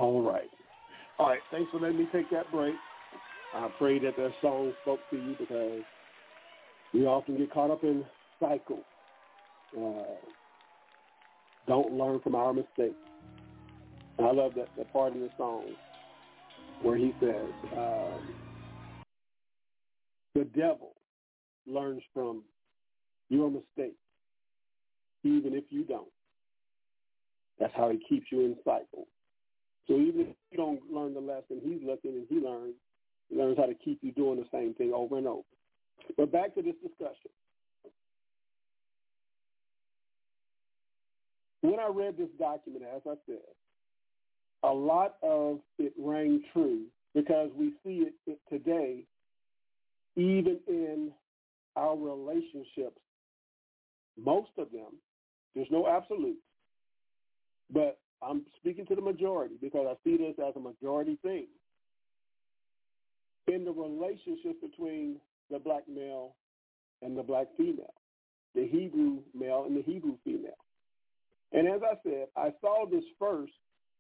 All right. All right, thanks for letting me take that break. I pray that that song spoke to you because we often get caught up in cycles. Don't learn from our mistakes. And I love that part of the song where he says, the devil learns from your mistakes, even if you don't. That's how he keeps you in cycles. So even if you don't learn the lesson, he's looking and he learns how to keep you doing the same thing over and over. But back to this discussion. When I read this document, as I said, a lot of it rang true because we see it today, even in our relationships. Most of them, there's no absolutes, but I'm speaking to the majority because I see this as a majority thing. In the relationship between the black male and the black female, the Hebrew male and the Hebrew female. And as I said, I saw this first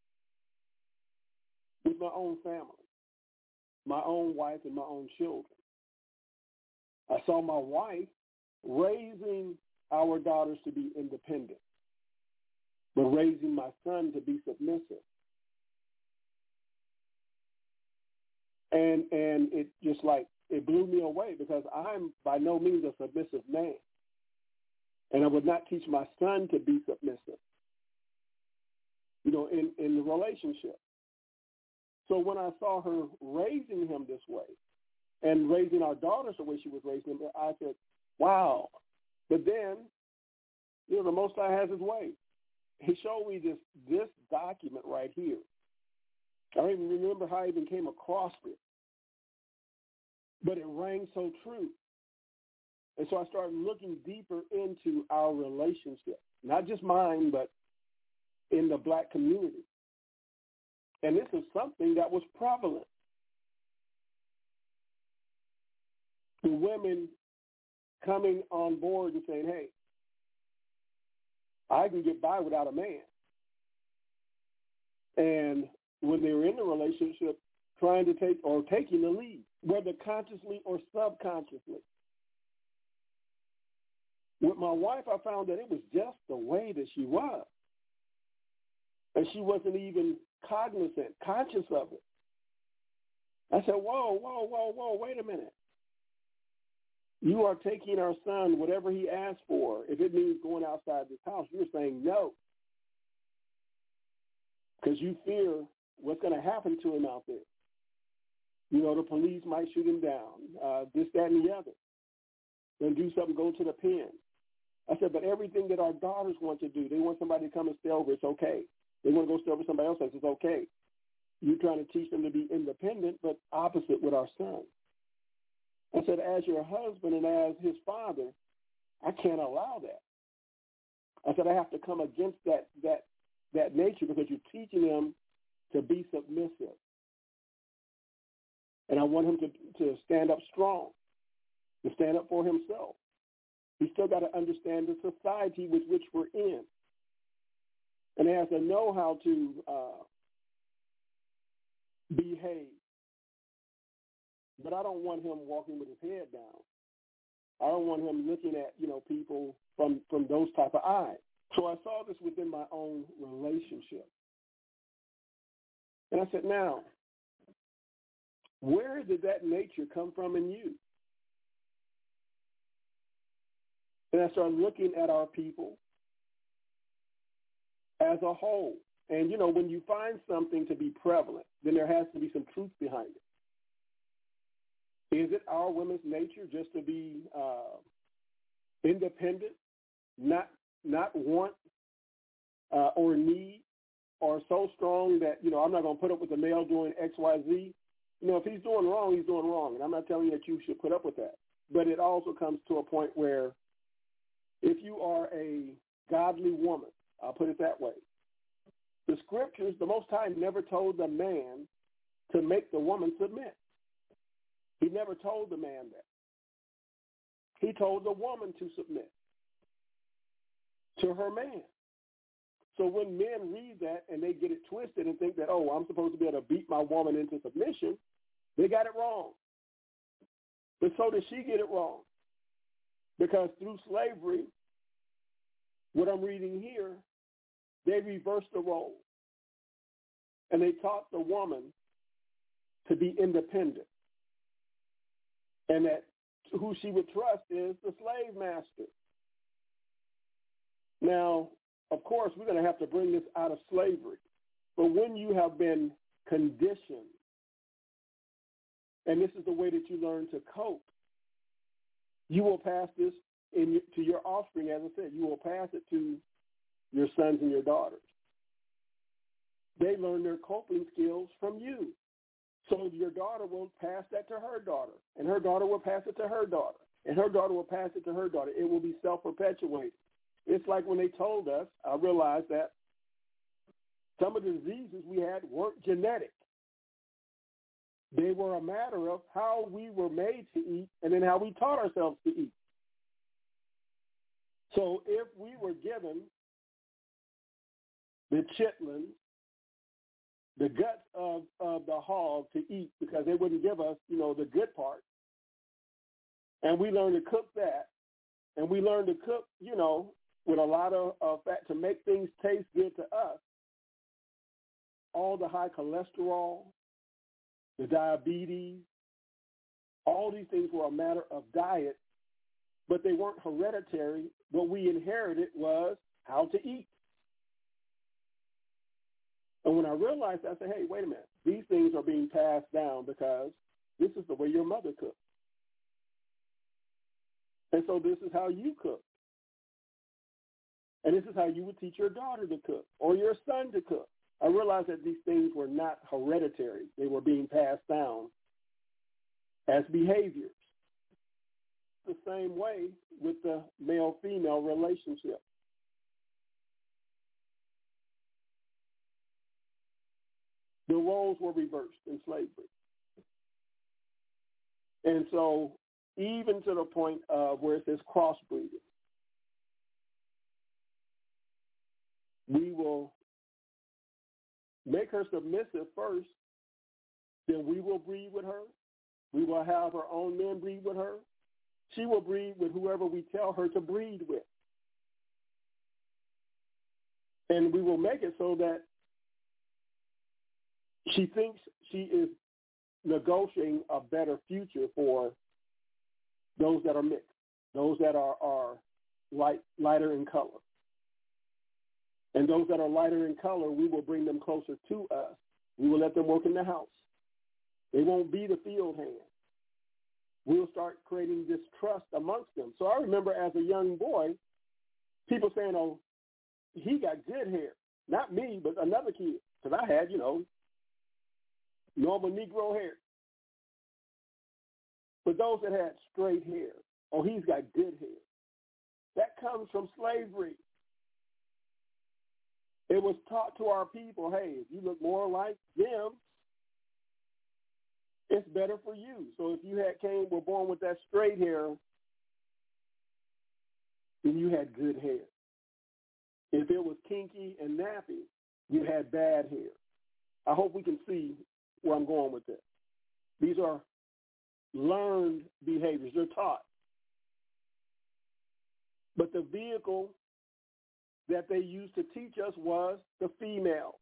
with my own family, my own wife and my own children. I saw my wife raising our daughters to be independent, but raising my son to be submissive. And it just like, it blew me away because I'm by no means a submissive man. And I would not teach my son to be submissive, in the relationship. So when I saw her raising him this way and raising our daughters the way she was raising them, I said, wow. But then, the Most High has his way. He showed me this document right here. I don't even remember how I even came across it, but it rang so true. And so I started looking deeper into our relationship, not just mine, but in the black community. And this is something that was prevalent. The women coming on board and saying, hey, I can get by without a man. And when they were in the relationship, trying to taking the lead, whether consciously or subconsciously. With my wife, I found that it was just the way that she was. And she wasn't even conscious of it. I said, whoa, wait a minute. You are taking our son, whatever he asks for. If it means going outside this house, you're saying no. Because you fear what's going to happen to him out there. The police might shoot him down, this, that, and the other. Then do something, go to the pen. I said, but everything that our daughters want to do, they want somebody to come and stay over, it's okay. They want to go stay over somebody else, it's okay. You're trying to teach them to be independent, but opposite with our son. I said, as your husband and as his father, I can't allow that. I said, I have to come against that nature because you're teaching him to be submissive. And I want him to stand up strong, to stand up for himself. He's still got to understand the society with which we're in. And he has to know how to behave. But I don't want him walking with his head down. I don't want him looking at, people from those type of eyes. So I saw this within my own relationship. And I said, now, where did that nature come from in you? And I started looking at our people as a whole. And, when you find something to be prevalent, then there has to be some truth behind it. Is it our women's nature just to be independent, not want or need, or so strong that, I'm not going to put up with the male doing X, Y, Z? If he's doing wrong, he's doing wrong. And I'm not telling you that you should put up with that. But it also comes to a point where if you are a godly woman, I'll put it that way, the scriptures, the Most High never told the man to make the woman submit. He never told the man that. He told the woman to submit to her man. So when men read that and they get it twisted and think that, oh, I'm supposed to be able to beat my woman into submission, they got it wrong. But so did she get it wrong. Because through slavery, what I'm reading here, they reversed the role. And they taught the woman to be independent. And that who she would trust is the slave master. Now, of course, we're going to have to bring this out of slavery. But when you have been conditioned, and this is the way that you learn to cope, you will pass this to your offspring, as I said. You will pass it to your sons and your daughters. They learn their coping skills from you. So your daughter will pass that to her daughter, and her daughter will pass it to her daughter, and her daughter will pass it to her daughter. It will be self-perpetuating. It's like when they told us, I realized that some of the diseases we had weren't genetic. They were a matter of how we were made to eat and then how we taught ourselves to eat. So if we were given the chitlins, the guts of the hog to eat because they wouldn't give us, the good part, and we learned to cook that, and we learned to cook, with a lot of fat to make things taste good to us, all the high cholesterol, the diabetes, all these things were a matter of diet, but they weren't hereditary. What we inherited was how to eat. And when I realized that, I said, hey, wait a minute. These things are being passed down because this is the way your mother cooked. And so this is how you cook. And this is how you would teach your daughter to cook or your son to cook. I realized that these things were not hereditary. They were being passed down as behaviors. The same way with the male-female relationship. The roles were reversed in slavery. And so even to the point of where it says crossbreeding, we will make her submissive first, then we will breed with her. We will have her own men breed with her. She will breed with whoever we tell her to breed with. And we will make it so that she thinks she is negotiating a better future for those that are mixed, those that are lighter in color. And those that are lighter in color, we will bring them closer to us. We will let them work in the house. They won't be the field hand. We'll start creating distrust amongst them. So I remember as a young boy, people saying, oh, he got good hair. Not me, but another kid. Because I had, normal Negro hair. But those that had straight hair, oh, he's got good hair. That comes from slavery. It was taught to our people, hey, if you look more like them, it's better for you. So if you were born with that straight hair, then you had good hair. If it was kinky and nappy, you had bad hair. I hope we can see where I'm going with this. These are learned behaviors. They're taught. But the vehicle that they used to teach us was the female.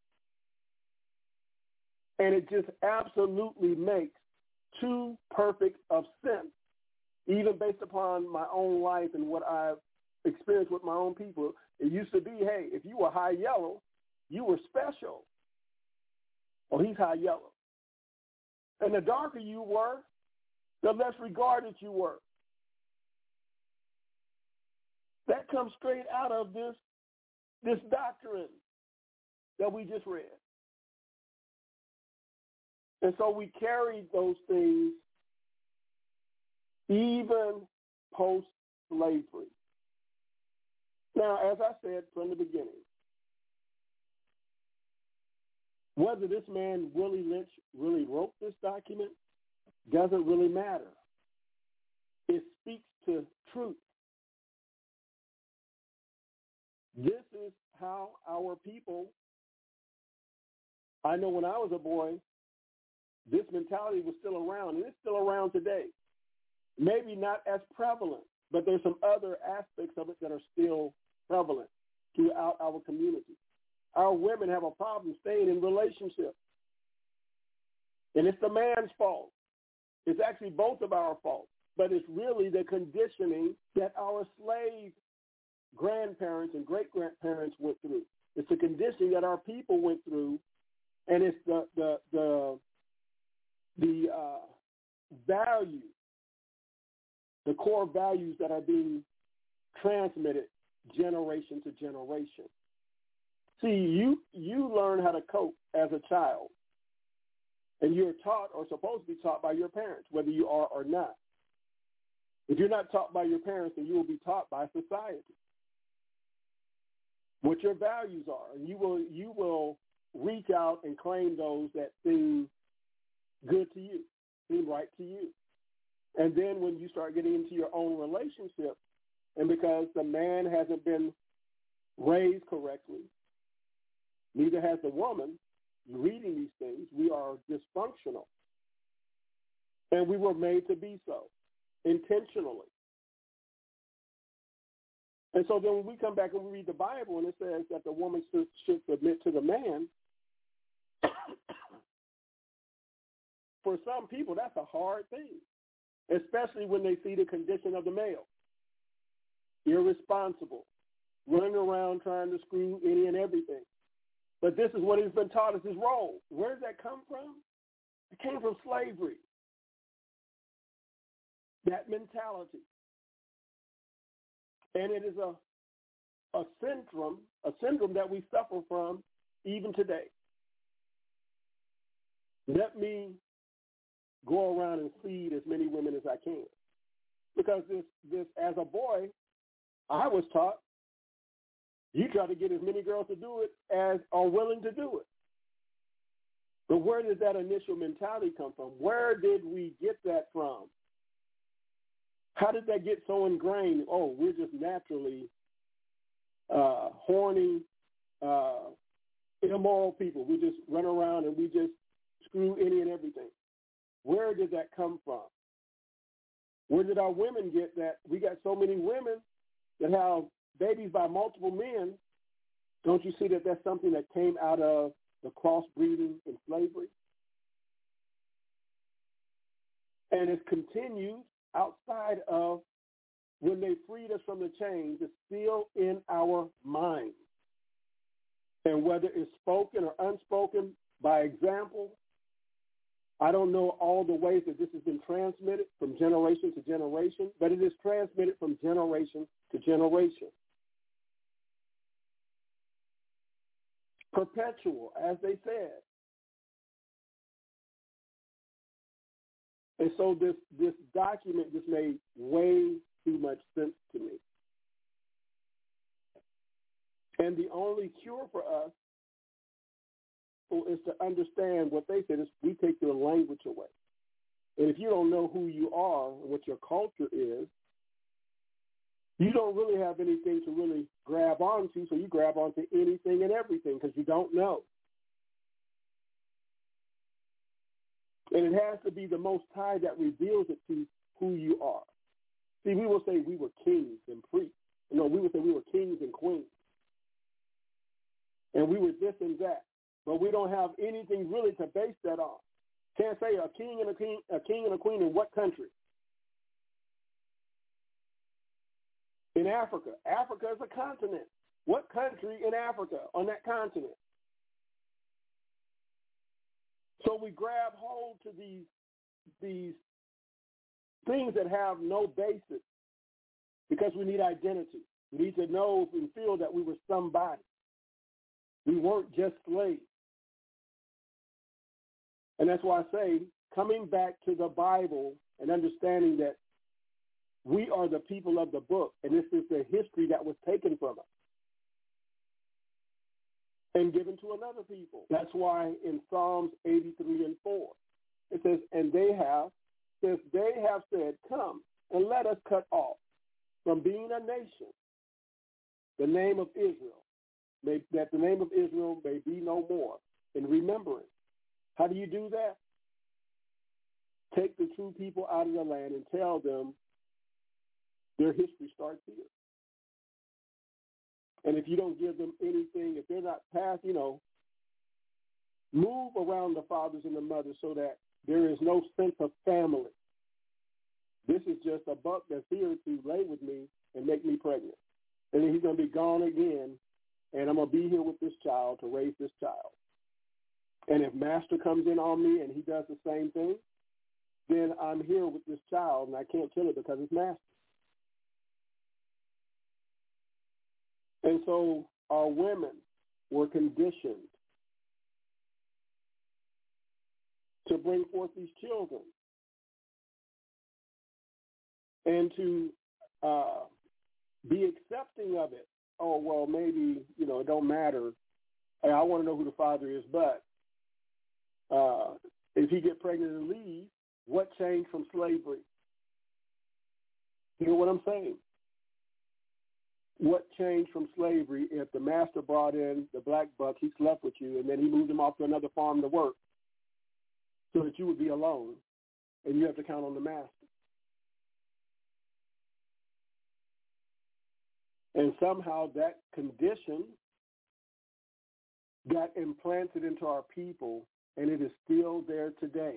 And it just absolutely makes too perfect of sense, even based upon my own life and what I've experienced with my own people. It used to be, hey, if you were high yellow, you were special. Oh, he's high yellow. And the darker you were, the less regarded you were. That comes straight out of this doctrine that we just read. And so we carried those things even post-slavery. Now, as I said from the beginning, whether this man, Willie Lynch, really wrote this document doesn't really matter. It speaks to truth. This is how our people, I know when I was a boy, this mentality was still around, and it's still around today. Maybe not as prevalent, but there's some other aspects of it that are still prevalent throughout our community. Our women have a problem staying in relationships, and it's the man's fault. It's actually both of our faults, but it's really the conditioning that our slave grandparents and great-grandparents went through. It's the conditioning that our people went through, and it's the value, the core values that are being transmitted generation to generation. See, you learn how to cope as a child, and you're taught or supposed to be taught by your parents, whether you are or not. If you're not taught by your parents, then you will be taught by society what your values are, and you will reach out and claim those that seem good to you, seem right to you. And then when you start getting into your own relationship, and because the man hasn't been raised correctly, neither has the woman, reading these things, we are dysfunctional. And we were made to be so, intentionally. And so then when we come back and we read the Bible and it says that the woman should submit to the man, for some people that's a hard thing, especially when they see the condition of the male. Irresponsible, running around trying to screw any and everything. But this is what has been taught as his role. Where does that come from? It came from slavery. That mentality. And it is a syndrome that we suffer from even today. Let me go around and feed as many women as I can. Because this as a boy, I was taught, you try to get as many girls to do it as are willing to do it. But where did that initial mentality come from? Where did we get that from? How did that get so ingrained? Oh, we're just naturally horny, immoral people. We just run around and we just screw any and everything. Where did that come from? Where did our women get that? We got so many women that have babies by multiple men. Don't you see that that's something that came out of the crossbreeding and slavery? And it's continued outside of when they freed us from the chains. It's still in our minds. And whether it's spoken or unspoken by example, I don't know all the ways that this has been transmitted from generation to generation, but it is transmitted from generation to generation. Perpetual, as they said. And so this document just made way too much sense to me. And the only cure for us is to understand what they said is we take your language away. And if you don't know who you are and what your culture is, you don't really have anything to really grab onto, so you grab onto anything and everything because you don't know. And it has to be the Most High that reveals it to who you are. See, we will say we were kings and priests. No, we would say we were kings and queens. And we were this and that. But we don't have anything really to base that on. Can't say a king and a queen in what country? In Africa. Africa is a continent. What country in Africa on that continent? So we grab hold to these things that have no basis because we need identity. We need to know and feel that we were somebody. We weren't just slaves. And that's why I say coming back to the Bible and understanding that we are the people of the book, and this is the history that was taken from us and given to another people. That's why in Psalms 83 and 4, it says, and they have said, come and let us cut off from being a nation the name of Israel that the name of Israel may be no more in remembrance. How do you do that? Take the true people out of the land and tell them their history starts here. And if you don't give them anything, if they're not past, move around the fathers and the mothers so that there is no sense of family. This is just a buck that's here to lay with me and make me pregnant. And then he's going to be gone again, and I'm going to be here with this child to raise this child. And if master comes in on me and he does the same thing, then I'm here with this child, and I can't kill it because it's master. And so our women were conditioned to bring forth these children and to be accepting of it. Oh, well, maybe, it don't matter. Hey, I want to know who the father is, but if he get pregnant and leave, what changed from slavery? You know what I'm saying? What changed from slavery if the master brought in the black buck, he slept with you, and then he moved him off to another farm to work so that you would be alone and you have to count on the master? And somehow that condition got implanted into our people, and it is still there today.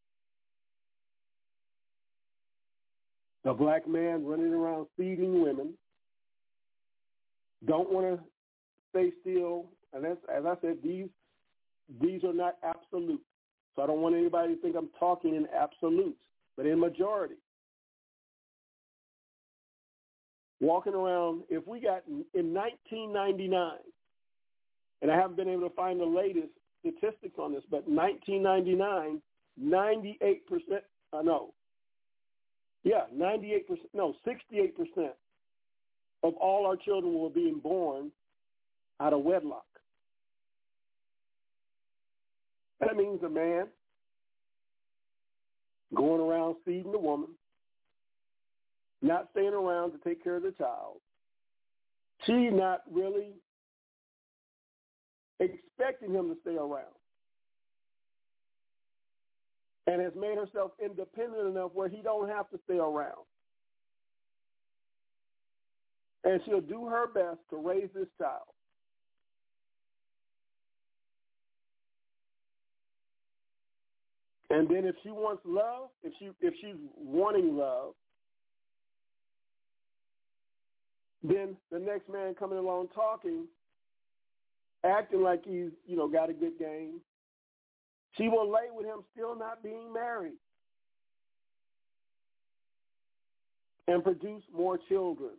The black man running around feeding women, don't want to stay still. And as I said, these are not absolute. So I don't want anybody to think I'm talking in absolutes, but in majority. Walking around, if we got in 1999, and I haven't been able to find the latest statistics on this, but 1999, 68% of all our children were being born out of wedlock. That means a man going around feeding the woman, not staying around to take care of the child. She not really expecting him to stay around, and has made herself independent enough where he don't have to stay around. And she'll do her best to raise this child. And then if she wants love, if she's wanting love, then the next man coming along talking, acting like he's, got a good game, she will lay with him still not being married and produce more children.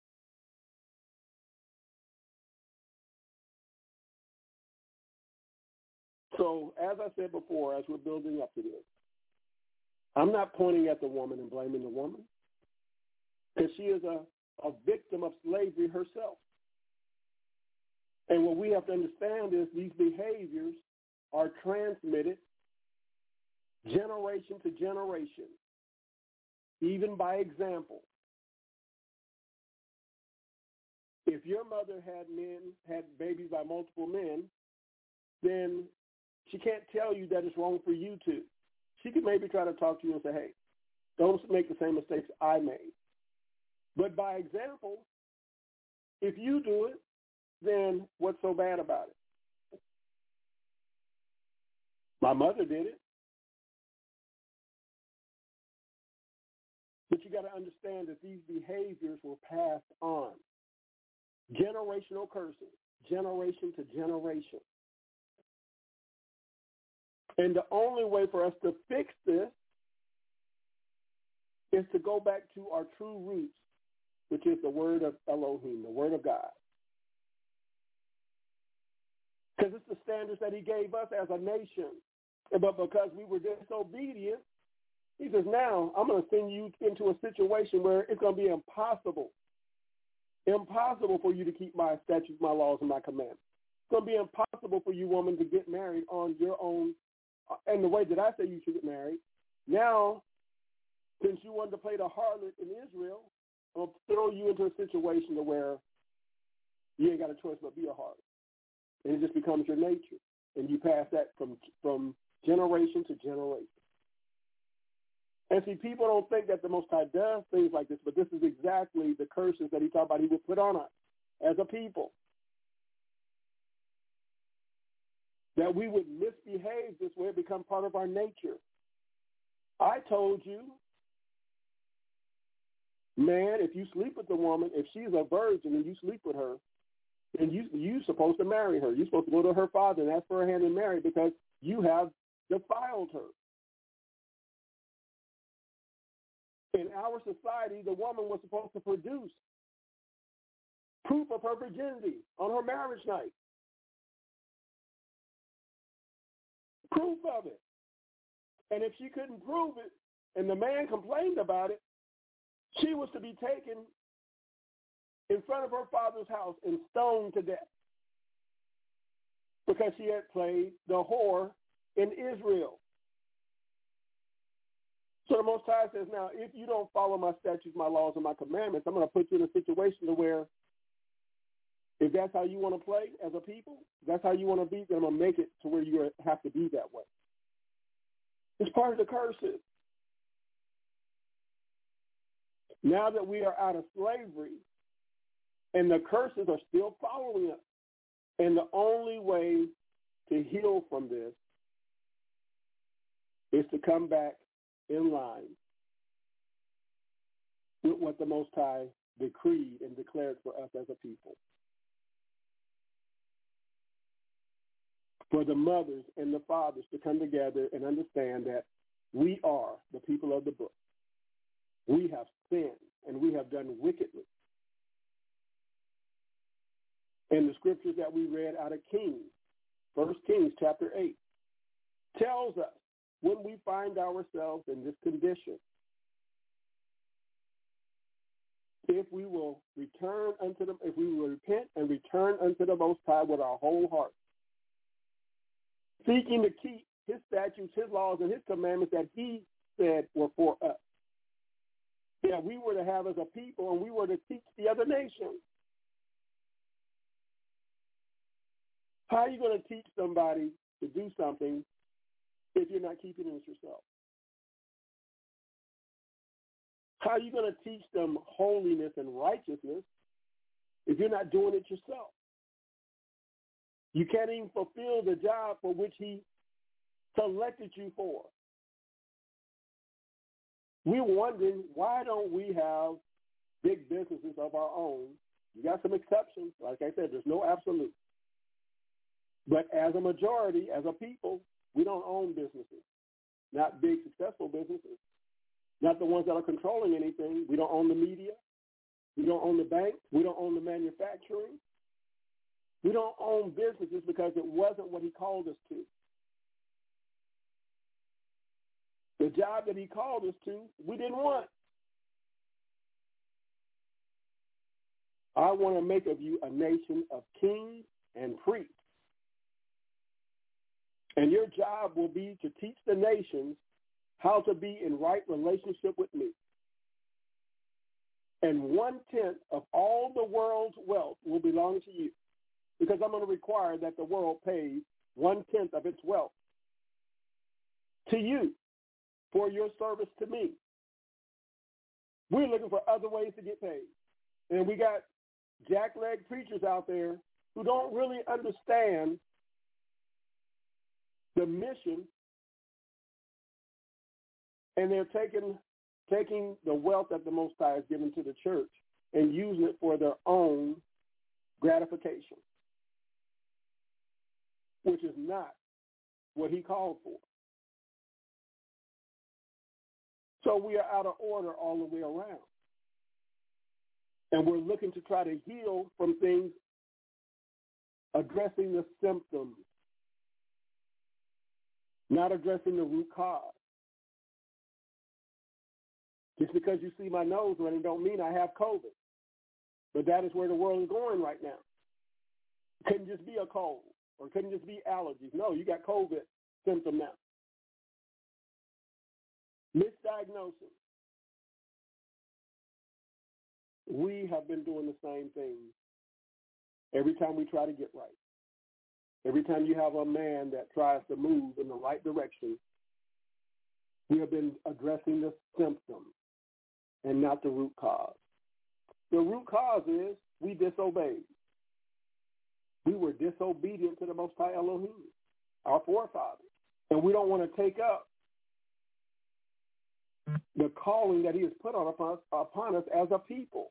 So as I said before, as we're building up to this, I'm not pointing at the woman and blaming the woman, because she is a victim of slavery herself. And what we have to understand is these behaviors are transmitted generation to generation, even by example. If your mother had babies by multiple men, then she can't tell you that it's wrong for you to. She could maybe try to talk to you and say, hey, don't make the same mistakes I made. But by example, if you do it, then what's so bad about it? My mother did it. But you got to understand that these behaviors were passed on. Generational curses, generation to generation. And the only way for us to fix this is to go back to our true roots, which is the word of Elohim, the word of God. Because it's the standards that he gave us as a nation. But because we were disobedient, he says, now I'm going to send you into a situation where it's going to be impossible for you to keep my statutes, my laws, and my commandments. It's going to be impossible for you, woman, to get married on your own and the way that I say you should get married. Now, since you wanted to play the harlot in Israel, I'm going to throw you into a situation where you ain't got a choice but be a harlot. and it just becomes your nature, and you pass that from generation to generation. And see, people don't think that the Most High does things like this, but this is exactly the curses that he talked about he would put on us as a people. That we would misbehave this way, become part of our nature. I told you, man, if you sleep with the woman, if she's a virgin and you sleep with her, then you're supposed to marry her. You're supposed to go to her father and ask for her hand in marriage because you have defiled her. In our society, the woman was supposed to produce proof of her virginity on her marriage night. Proof of it. And if she couldn't prove it and the man complained about it, she was to be taken in front of her father's house and stoned to death because she had played the whore in Israel. So the Most High says, now, if you don't follow my statutes, my laws, and my commandments, I'm going to put you in a situation where if that's how you want to play as a people, that's how you want to be, then I'm going to make it to where you have to be that way. It's part of the curses. Now that we are out of slavery and the curses are still following us, and the only way to heal from this is to come back in line with what the Most High decreed and declared for us as a people. For the mothers and the fathers to come together and understand that we are the people of the book. We have sinned and we have done wickedly. And the scriptures that we read out of Kings, 1 Kings chapter 8, tells us when we find ourselves in this condition, if we will return unto them, if we will repent and return unto the Most High with our whole heart, seeking to keep his statutes, his laws, and his commandments that he said were for us, that we were to have as a people, and we were to teach the other nations. How are you going to teach somebody to do something if you're not keeping it yourself? How are you going to teach them holiness and righteousness if you're not doing it yourself? You can't even fulfill the job for which he selected you for. We're wondering, why don't we have big businesses of our own? You got some exceptions. Like I said, there's no absolute. But as a majority, as a people, we don't own businesses, not big, successful businesses, not the ones that are controlling anything. We don't own the media. We don't own the bank. We don't own the manufacturing. We don't own businesses because it wasn't what he called us to. The job that he called us to, we didn't want. I want to make of you a nation of kings and priests. And your job will be to teach the nations how to be in right relationship with me. And 1/10 of all the world's wealth will belong to you, because I'm going to require that the world pays 1/10 of its wealth to you for your service to me. We're looking for other ways to get paid. And we got jackleg preachers out there who don't really understand the mission, and they're taking the wealth that the Most High has given to the church and using it for their own gratification, which is not what he called for. So we are out of order all the way around. And we're looking to try to heal from things, addressing the symptoms, not addressing the root cause. Just because you see my nose running don't mean I have COVID. But that is where the world is going right now. It couldn't just be a cold, or it couldn't just be allergies. No, you got COVID symptom now. Misdiagnosis. We have been doing the same thing every time we try to get right. Every time you have a man that tries to move in the right direction, we have been addressing the symptom and not the root cause. The root cause is we disobeyed. We were disobedient to the Most High Elohim, our forefathers. And we don't want to take up the calling that he has put upon us as a people.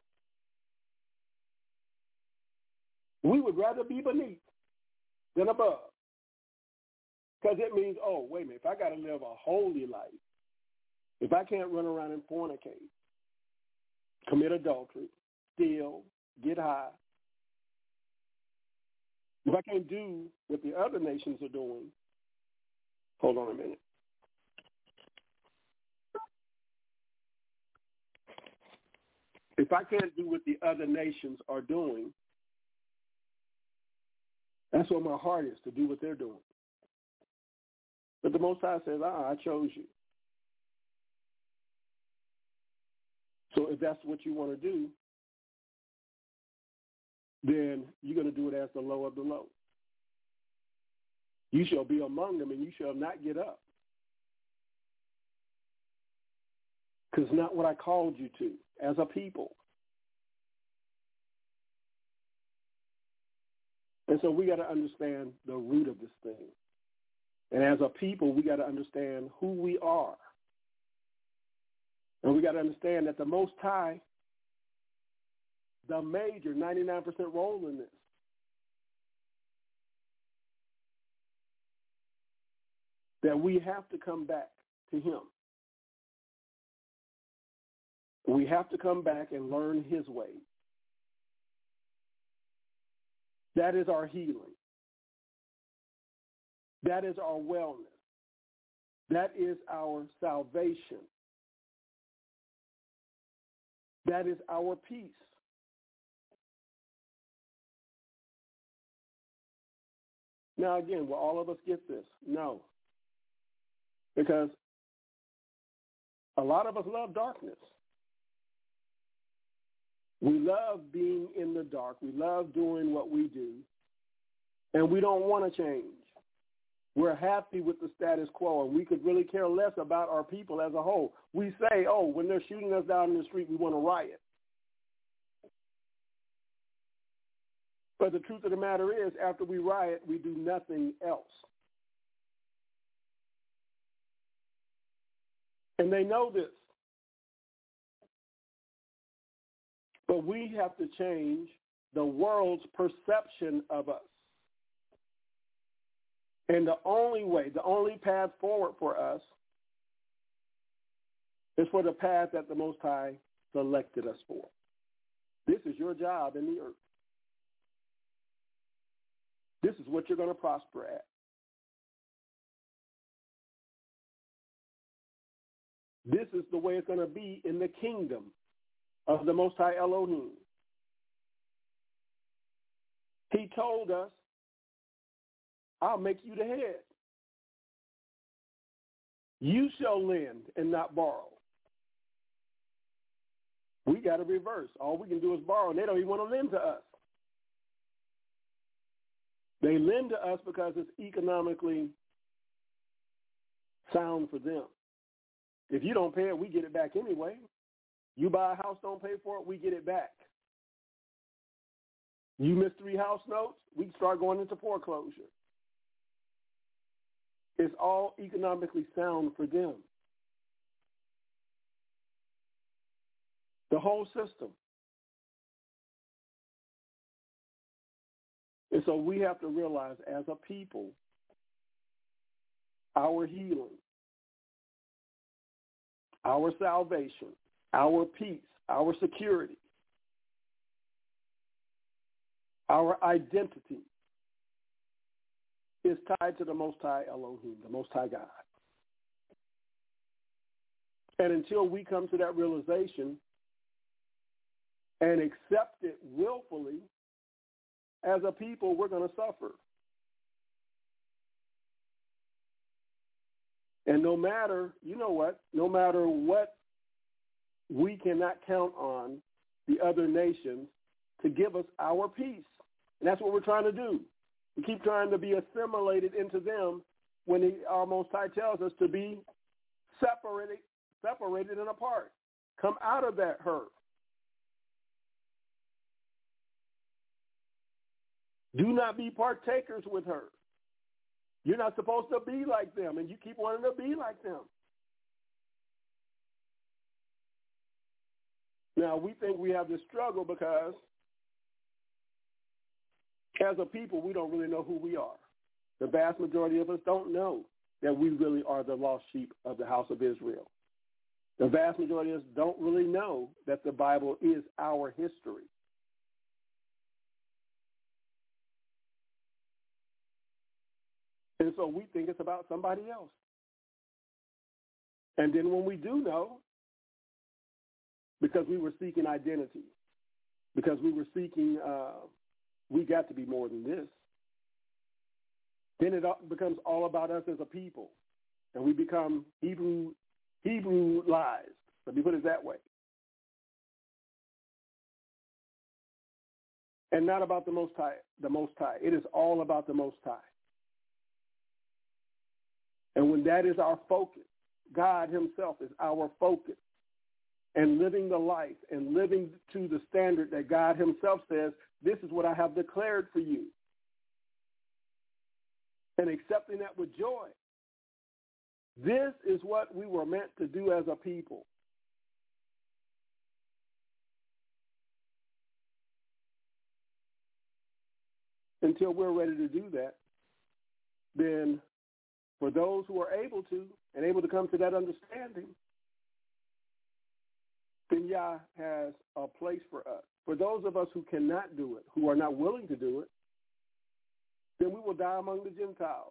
We would rather be beneath than above. Because it means, oh, wait a minute, if I got to live a holy life, if I can't run around and fornicate, commit adultery, steal, get high, if I can't do what the other nations are doing, hold on a minute. If I can't do what the other nations are doing, that's what my heart is, to do what they're doing. But the Most High says, I chose you. So if that's what you want to do, then you're going to do it as the low of the low. You shall be among them, and you shall not get up. Because it's not what I called you to as a people. And so we got to understand the root of this thing. And as a people, we got to understand who we are. And we got to understand that the Most High, the major 99% role in this, that we have to come back to him. We have to come back and learn his way. That is our healing. That is our wellness. That is our salvation. That is our peace. Now, again, will all of us get this? No. Because a lot of us love darkness. We love being in the dark. We love doing what we do. And we don't want to change. We're happy with the status quo, and we could really care less about our people as a whole. We say, oh, when they're shooting us down in the street, we want to riot. But the truth of the matter is, after we riot, we do nothing else. And they know this. But we have to change the world's perception of us. And the only way, the only path forward for us is for the path that the Most High selected us for. This is your job in the earth. This is what you're going to prosper at. This is the way it's going to be in the kingdom of the Most High Elohim. He told us, I'll make you the head. You shall lend and not borrow. We got to reverse. All we can do is borrow, and they don't even want to lend to us. They lend to us because it's economically sound for them. If you don't pay it, we get it back anyway. You buy a house, don't pay for it, we get it back. You miss 3 house notes, we start going into foreclosure. It's all economically sound for them. The whole system. And so we have to realize as a people, our healing, our salvation, our peace, our security, our identity is tied to the Most High Elohim, the Most High God. And until we come to that realization and accept it willfully, as a people, we're going to suffer. And no matter what, we cannot count on the other nations to give us our peace. And that's what we're trying to do. We keep trying to be assimilated into them when our Most High tells us to be separated and apart. Come out of that herd. Do not be partakers with her. You're not supposed to be like them, and you keep wanting to be like them. Now, we think we have this struggle because as a people, we don't really know who we are. The vast majority of us don't know that we really are the lost sheep of the house of Israel. The vast majority of us don't really know that the Bible is our history. And so we think it's about somebody else. And then when we do know, because we were seeking identity, because we were seeking, we got to be more than this, then it becomes all about us as a people. And we become Hebrew lies. Let me put it that way. And not about the Most High. It is all about the Most High. And when that is our focus, God himself is our focus. And living the life and living to the standard that God himself says, this is what I have declared for you. And accepting that with joy. This is what we were meant to do as a people. Until we're ready to do that, then for those who are able to and able to come to that understanding, then Yah has a place for us. For those of us who cannot do it, who are not willing to do it, then we will die among the Gentiles,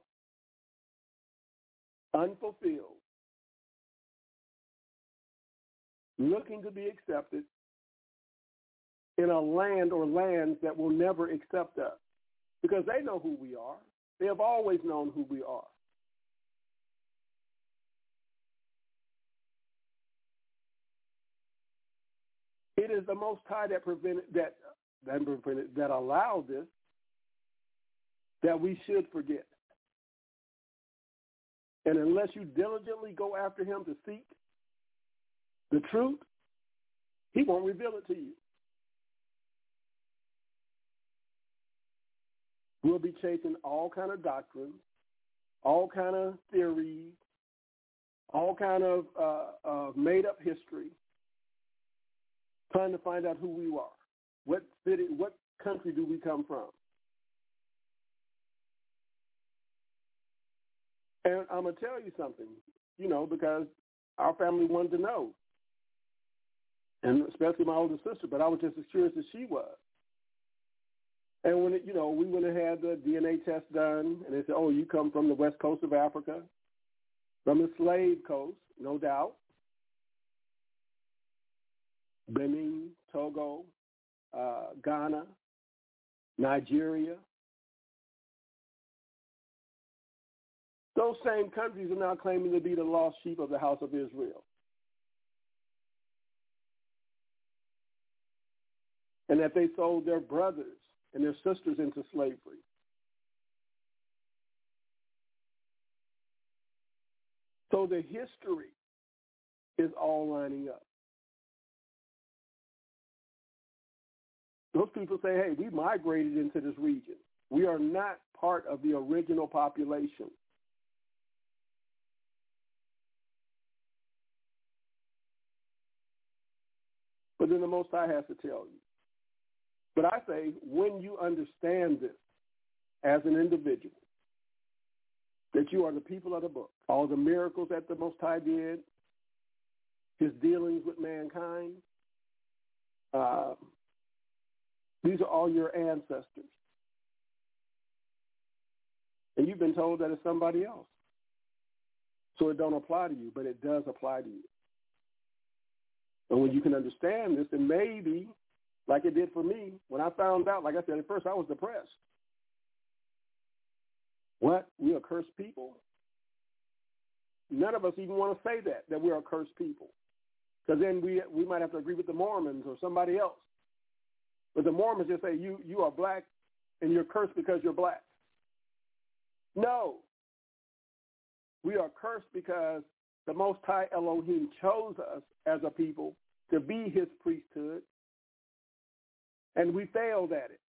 unfulfilled, looking to be accepted in a land or lands that will never accept us because they know who we are. They have always known who we are. It is the Most High that allowed this, that we should forget. And unless you diligently go after him to seek the truth, he won't reveal it to you. We'll be chasing all kind of doctrines, all kind of theories, all kind of made-up history, trying to find out who we are. What city, what country do we come from? And I'm going to tell you something, because our family wanted to know, and especially my older sister, but I was just as curious as she was. And when, we went and had the DNA test done, and they said, oh, you come from the west coast of Africa, from the slave coast, no doubt, Benin, Togo, Ghana, Nigeria. Those same countries are now claiming to be the lost sheep of the house of Israel. And that they sold their brothers and their sisters into slavery. So the history is all lining up. Those people say, hey, we migrated into this region. We are not part of the original population. But then the Most High has to tell you. But I say, when you understand this as an individual, that you are the people of the book, all the miracles that the Most High did, his dealings with mankind, these are all your ancestors. And you've been told that it's somebody else. So it don't apply to you, but it does apply to you. And when you can understand this, then maybe, like it did for me, when I found out, like I said, at first I was depressed. What? We are cursed people? None of us even want to say that we are cursed people. Because then we might have to agree with the Mormons or somebody else. But the Mormons just say you are black and you're cursed because you're black. No. We are cursed because the Most High Elohim chose us as a people to be his priesthood, and we failed at it.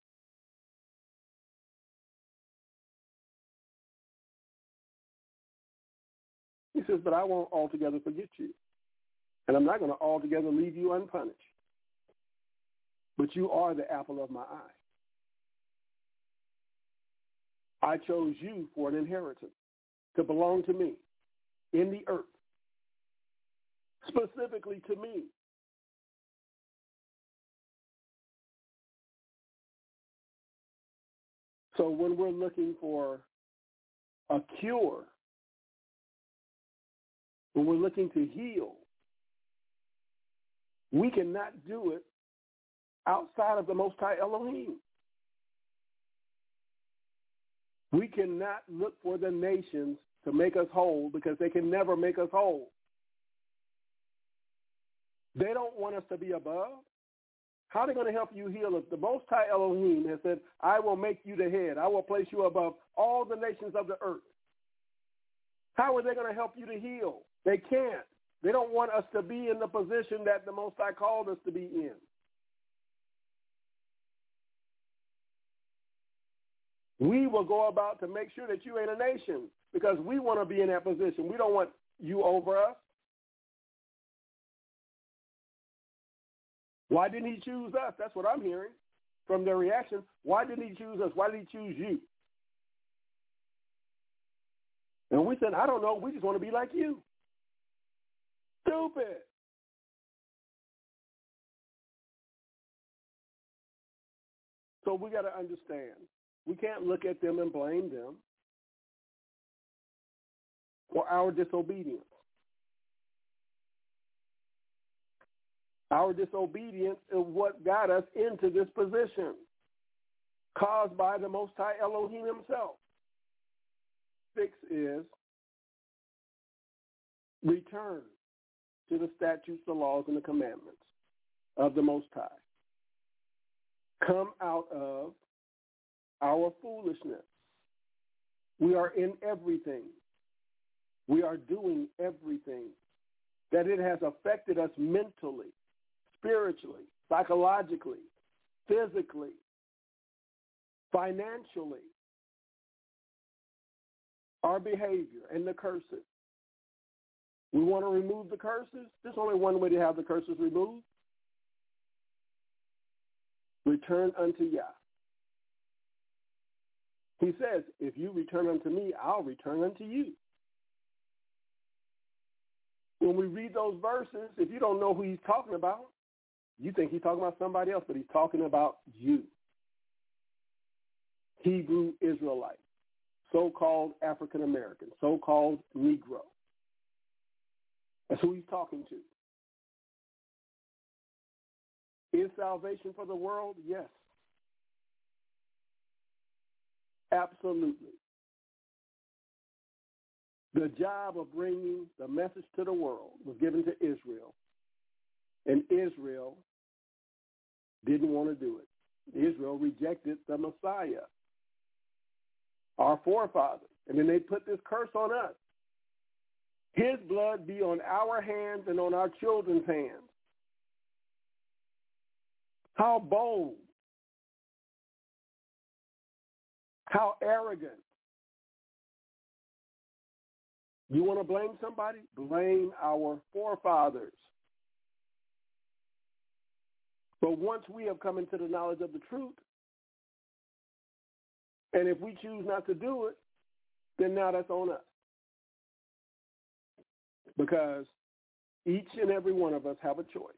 He says, but I won't altogether forget you, and I'm not going to altogether leave you unpunished. But you are the apple of my eye. I chose you for an inheritance to belong to me in the earth, specifically to me. So when we're looking for a cure, when we're looking to heal, we cannot do it outside of the Most High Elohim. We cannot look for the nations to make us whole because they can never make us whole. They don't want us to be above. How are they going to help you heal if the Most High Elohim has said, I will make you the head. I will place you above all the nations of the earth. How are they going to help you to heal? They can't. They don't want us to be in the position that the Most High called us to be in. We will go about to make sure that you ain't a nation because we want to be in that position. We don't want you over us. Why didn't he choose us? That's what I'm hearing from their reaction. Why didn't he choose us? Why did he choose you? And we said, I don't know. We just want to be like you. Stupid. So we got to understand. We can't look at them and blame them for our disobedience. Our disobedience is what got us into this position, caused by the Most High Elohim himself. 6 is return to the statutes, the laws, and the commandments of the Most High. Come out of our foolishness. We are in everything. We are doing everything that it has affected us mentally, spiritually, psychologically, physically, financially, our behavior and the curses. We want to remove the curses. There's only one way to have the curses removed. Return unto Yah. He says, if you return unto me, I'll return unto you. When we read those verses, if you don't know who he's talking about, you think he's talking about somebody else, but he's talking about you. Hebrew Israelite, so-called African American, so-called Negro. That's who he's talking to. Is salvation for the world? Yes. Absolutely. The job of bringing the message to the world was given to Israel, and Israel didn't want to do it. Israel rejected the Messiah, our forefathers, and then they put this curse on us. His blood be on our hands and on our children's hands. How bold. How arrogant. You want to blame somebody? Blame our forefathers. But once we have come into the knowledge of the truth, and if we choose not to do it, then now that's on us. Because each and every one of us have a choice.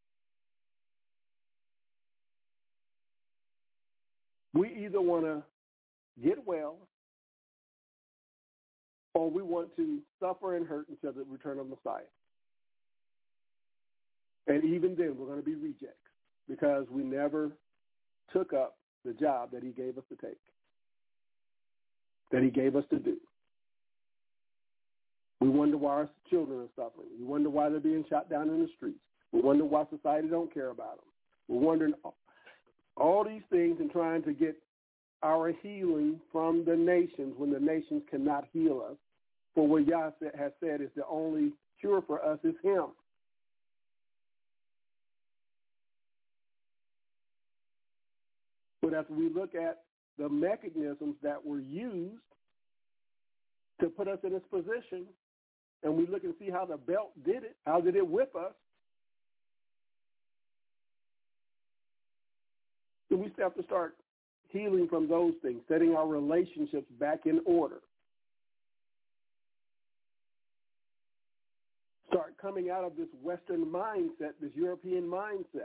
We either want to get well or we want to suffer and hurt until the return of Messiah. And even then, we're going to be rejects because we never took up the job that he gave us to take, that he gave us to do. We wonder why our children are suffering. We wonder why they're being shot down in the streets. We wonder why society don't care about them. We're wondering all these things and trying to get our healing from the nations when the nations cannot heal us. For what Yah has said is the only cure for us is him. But as we look at the mechanisms that were used to put us in this position, and we look and see how the belt did it, how did it whip us, then we have to start healing from those things, setting our relationships back in order. Start coming out of this Western mindset, this European mindset.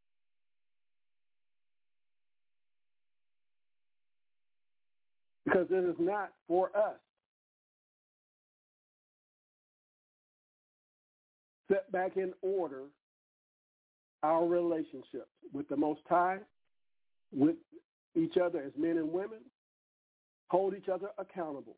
Because it is not for us. Set back in order our relationships with the Most High, with each other as men and women, hold each other accountable.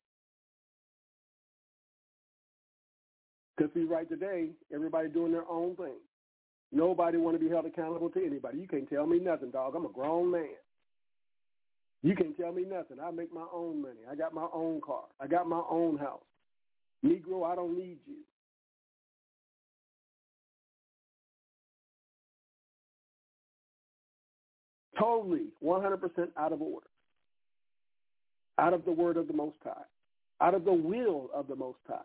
Because see, right today, everybody doing their own thing. Nobody want to be held accountable to anybody. You can't tell me nothing, dog. I'm a grown man. You can't tell me nothing. I make my own money. I got my own car. I got my own house. Negro, I don't need you. Totally, 100% out of order. Out of the word of the Most High. Out of the will of the Most High.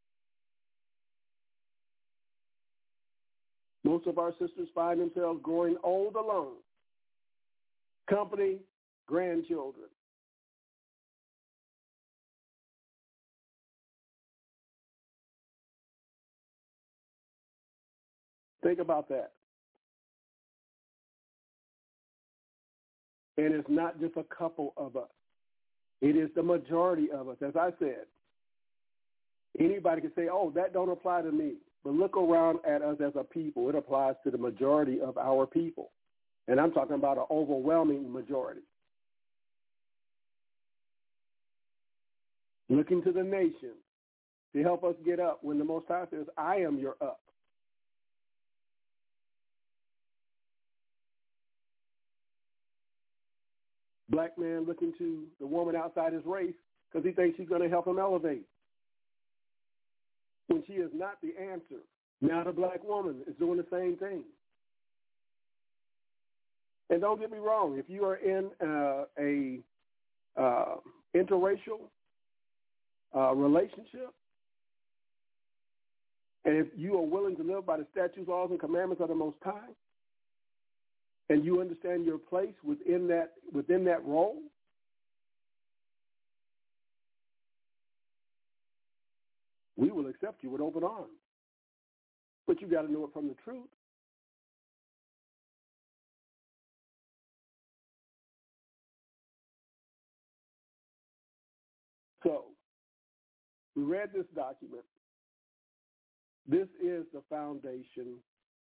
Most of our sisters find themselves growing old alone. Company, grandchildren. Think about that. And it's not just a couple of us. It is the majority of us. As I said, anybody can say, oh, that don't apply to me. But look around at us as a people. It applies to the majority of our people. And I'm talking about an overwhelming majority. Looking to the nation to help us get up when the Most High says, I am your up. Black man looking to the woman outside his race because he thinks she's going to help him elevate. When she is not the answer. Now the black woman is doing the same thing. And don't get me wrong, if you are in a interracial relationship, and if you are willing to live by the statutes, laws, and commandments of the Most High, and you understand your place within that role, we will accept you with open arms. But you got to know it from the truth. So, we read this document. This is the foundation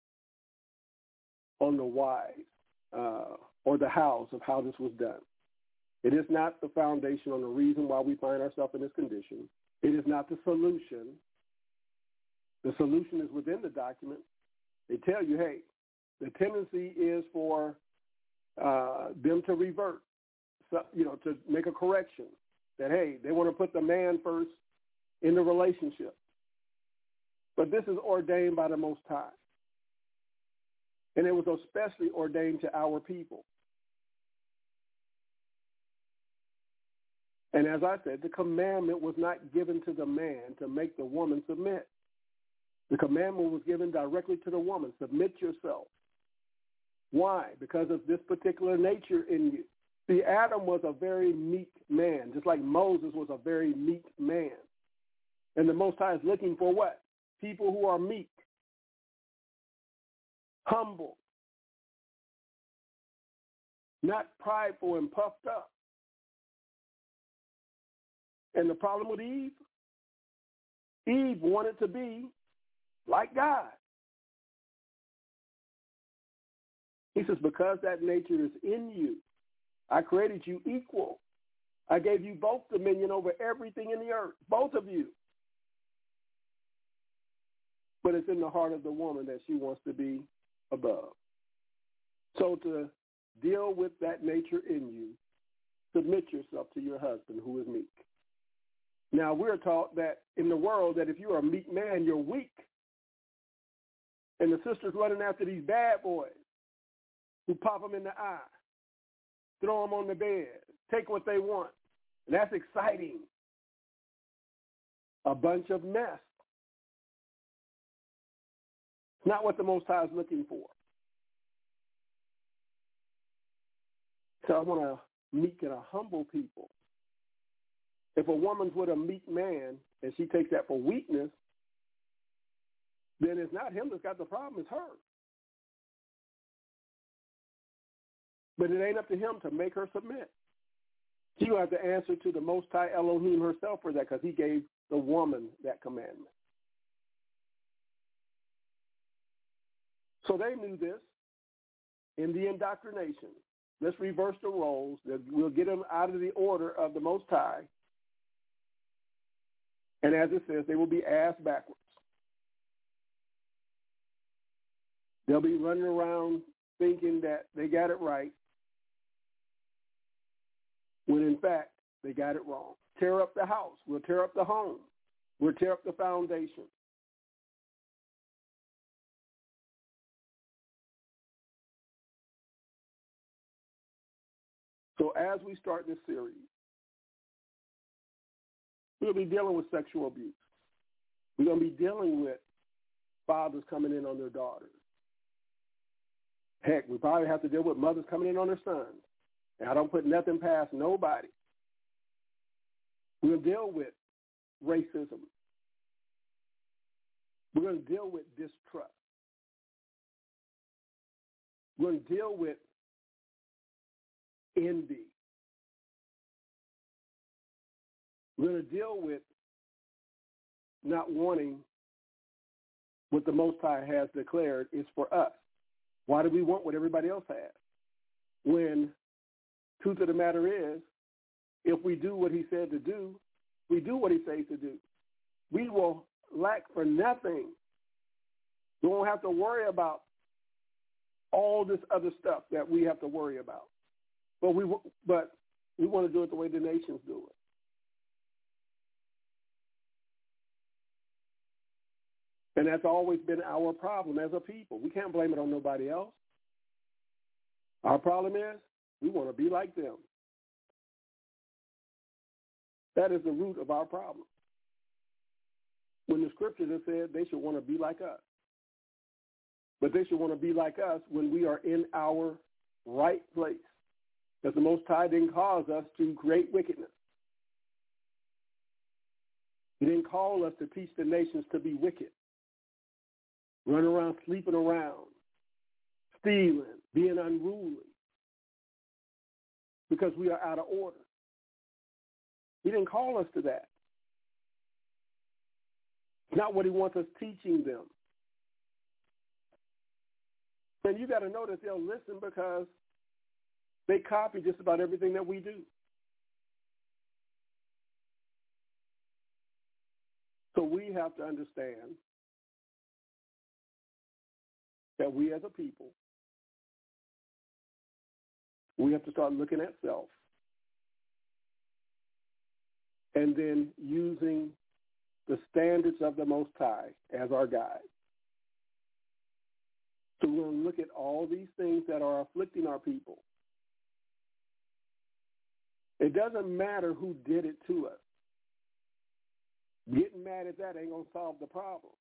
on the why or the hows of how this was done. It is not the foundation on the reason why we find ourselves in this condition. It is not the solution. The solution is within the document. They tell you, hey, the tendency is for them to revert, to make a correction. That, hey, they want to put the man first in the relationship. But this is ordained by the Most High. And it was especially ordained to our people. And as I said, the commandment was not given to the man to make the woman submit. The commandment was given directly to the woman. Submit yourself. Why? Because of this particular nature in you. See, Adam was a very meek man, just like Moses was a very meek man. And the Most High is looking for what? People who are meek, humble, not prideful and puffed up. And the problem with Eve wanted to be like God. He says, because that nature is in you, I created you equal. I gave you both dominion over everything in the earth, both of you. But it's in the heart of the woman that she wants to be above. So to deal with that nature in you, submit yourself to your husband who is meek. Now, we're taught that in the world that if you're a meek man, you're weak. And the sister's running after these bad boys who pop them in the eye, throw them on the bed, take what they want. And that's exciting. A bunch of mess. It's not what the Most High is looking for. So I want a meek and a humble people. If a woman's with a meek man and she takes that for weakness, then it's not him that's got the problem, it's her. But it ain't up to him to make her submit. She will have to answer to the Most High Elohim herself for that, because he gave the woman that commandment. So they knew this in the indoctrination. Let's reverse the roles. We'll get them out of the order of the Most High. And as it says, they will be ass backwards. They'll be running around thinking that they got it right, when in fact they got it wrong. Tear up the house. We'll tear up the home. We'll tear up the foundation. So as we start this series, we'll be dealing with sexual abuse. We're going to be dealing with fathers coming in on their daughters. Heck, we probably have to deal with mothers coming in on their sons. And I don't put nothing past nobody. We'll deal with racism. We're going to deal with distrust. We're going to deal with envy. We're going to deal with not wanting what the Most High has declared is for us. Why do we want what everybody else has? When truth of the matter is, if we do what he said to do, we do what he says to do. We will lack for nothing. We won't have to worry about all this other stuff that we have to worry about. But we want to do it the way the nations do it. And that's always been our problem as a people. We can't blame it on nobody else. Our problem is we want to be like them. That is the root of our problem. When the scriptures have said they should want to be like us. But they should want to be like us when we are in our right place. Because the Most High didn't cause us to create wickedness. He didn't call us to teach the nations to be wicked. Run around, sleeping around, stealing, being unruly. Because we are out of order. He didn't call us to that. It's not what he wants us teaching them. And you got to know that they'll listen because they copy just about everything that we do. So we have to understand that we as a people, we have to start looking at self and then using the standards of the Most High as our guide. So we're going to look at all these things that are afflicting our people. It doesn't matter who did it to us. Getting mad at that ain't going to solve the problem.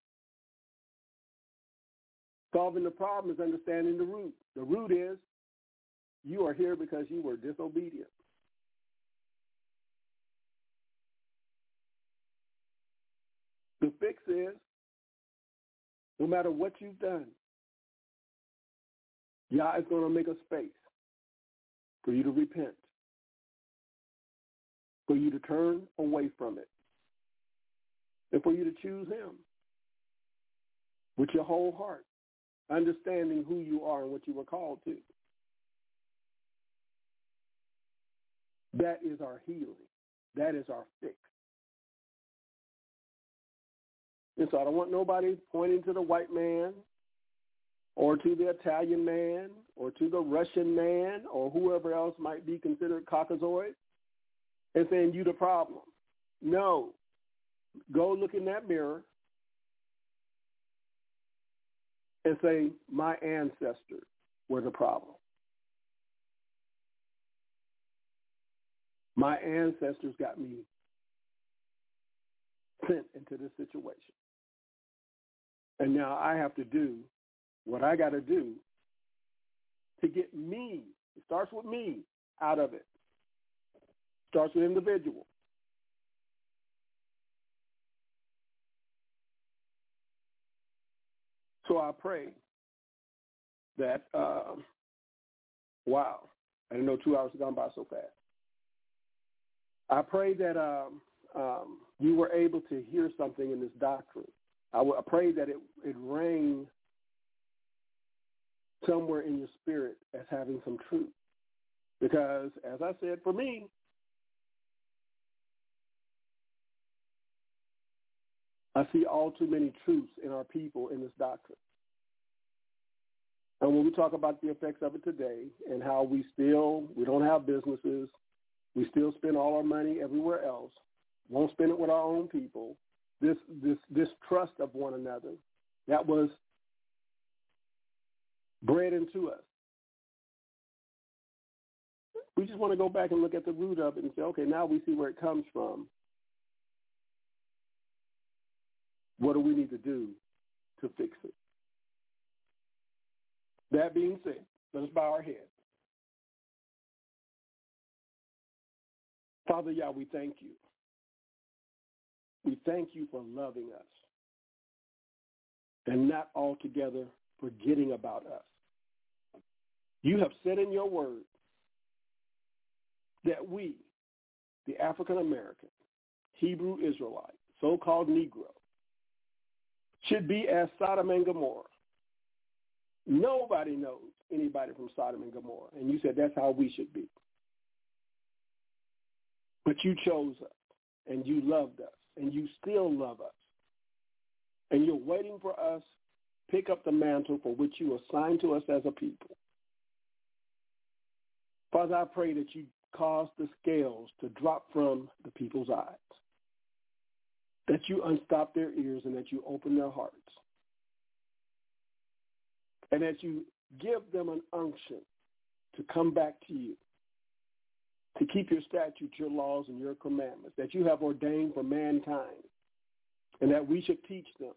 Solving the problem is understanding the root. The root is you are here because you were disobedient. The fix is no matter what you've done, Yah is going to make a space for you to repent, for you to turn away from it, and for you to choose him with your whole heart, understanding who you are and what you were called to. That is our healing. That is our fix. And so I don't want nobody pointing to the white man or to the Italian man or to the Russian man or whoever else might be considered Caucasoid. and saying you the problem. No. Go look in that mirror and say, my ancestors were the problem. My ancestors got me sent into this situation. And now I have to do what I got to do to get me, it starts with me, out of it. Starts with individual. So I pray that, wow, I didn't know 2 hours had gone by so fast. I pray that you were able to hear something in this doctrine. I pray that it rang somewhere in your spirit as having some truth. Because, as I said, for me, I see all too many truths in our people in this doctrine. And when we talk about the effects of it today and how we don't have businesses, we still spend all our money everywhere else, won't spend it with our own people, this trust of one another that was bred into us. We just want to go back and look at the root of it and say, okay, now we see where it comes from. What do we need to do to fix it? That being said, let us bow our heads. Father Yah, we thank you. We thank you for loving us and not altogether forgetting about us. You have said in your word that we, the African American, Hebrew Israelite, so-called Negro, should be as Sodom and Gomorrah. Nobody knows anybody from Sodom and Gomorrah. And you said that's how we should be. But you chose us, and you loved us, and you still love us. And you're waiting for us to pick up the mantle for which you assigned to us as a people. Father, I pray that you cause the scales to drop from the people's eyes, that you unstop their ears and that you open their hearts, and that you give them an unction to come back to you, to keep your statutes, your laws, and your commandments that you have ordained for mankind, and that we should teach them.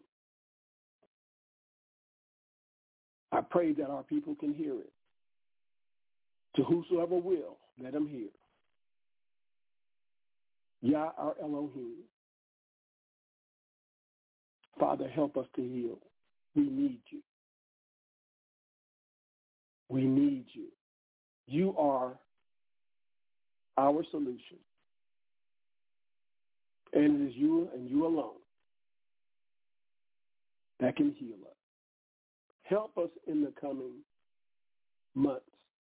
I pray that our people can hear it. To whosoever will, let him hear. Yah, our Elohim. Father, help us to heal. We need you. We need you. You are our solution. And it is you and you alone that can heal us. Help us in the coming months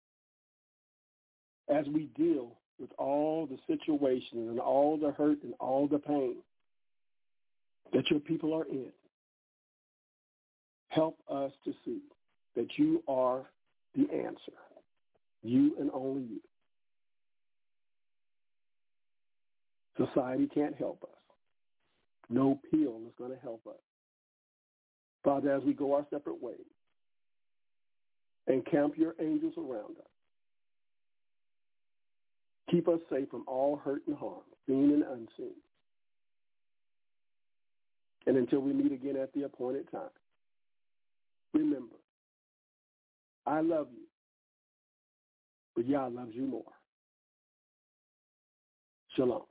as we deal with all the situations and all the hurt and all the pain that your people are in. Help us to see that you are the answer, you and only you. Society can't help us. No pill is going to help us. Father, as we go our separate ways, encamp your angels around us. Keep us safe from all hurt and harm, seen and unseen. And until we meet again at the appointed time, remember, I love you, but Yah loves you more. Shalom.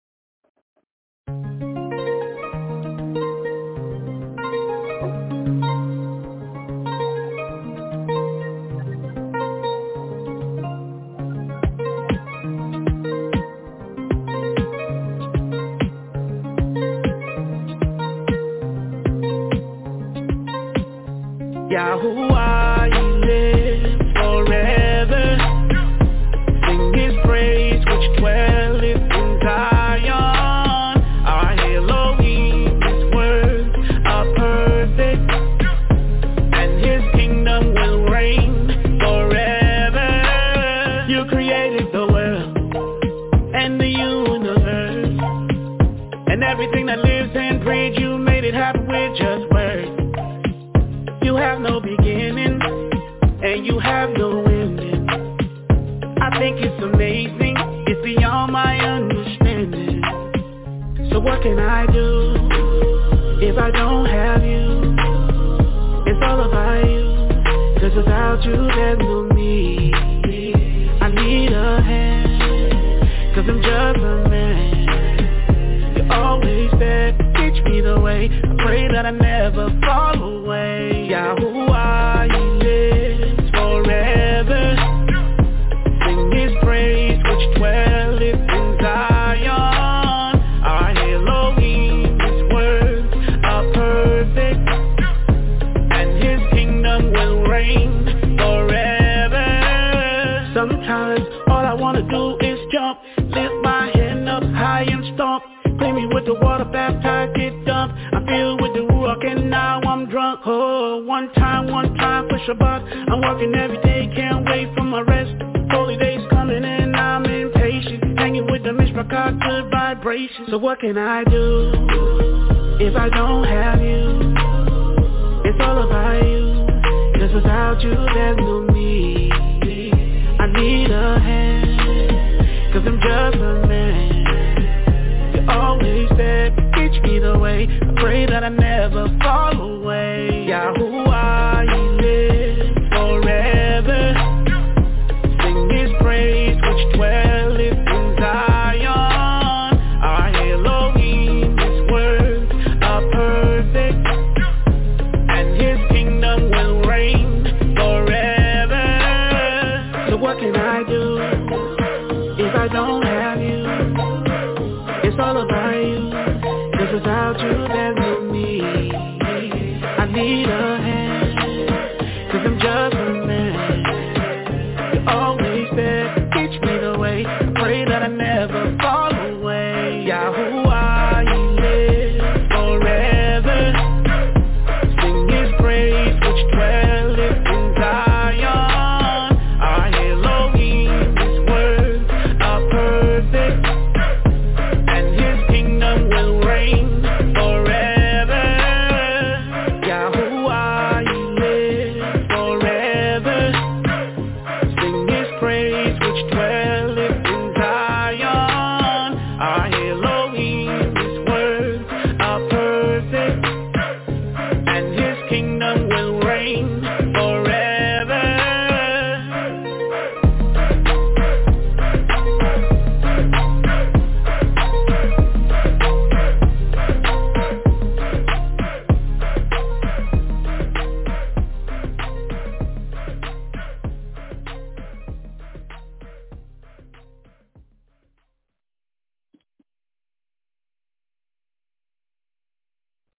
Yahuwah, you live forever. Sing his praise which dwelleth in God. And everything that lives and breathes, you made it happen with just words. You have no beginning, and you have no ending. I think it's amazing, it's beyond my understanding. So what can I do if I don't have you? It's all about you, 'cause without you there's no me. I need a hand, 'cause I'm just a man. You're always there, teach me the way. I pray that I never fall away. Yahuwah, He lives forever. Sing His praise, which dwelleth in Zion. Our Elohim, His words are perfect, and His kingdom will reign forever. Sometimes all I wanna do is jump, lift my hand up high and stomp. Clean me with the water, baptized, get dumped. I'm filled with the Ruach and now I'm drunk. Oh, one time for Shabbat. I'm working every day, can't wait for my rest. Holy days coming and I'm impatient. Hanging with the Mishpachah, good vibration. So what can I do if I don't have you? It's all about you, 'cause without you there's no me. I need a hand, 'cause I'm just a man. Always there, teach me the way. I pray that I never fall away. Yahuwah, He lives forever. Sing His praise, which dwelleth in Zion. Our Elohim, His words are perfect, and His kingdom will reign forever. So what can I do if I don't have you? It's all about you, 'cause without you there's no me. I need a hand, 'cause I'm just a man. You're always there, teach me the way. I pray that I never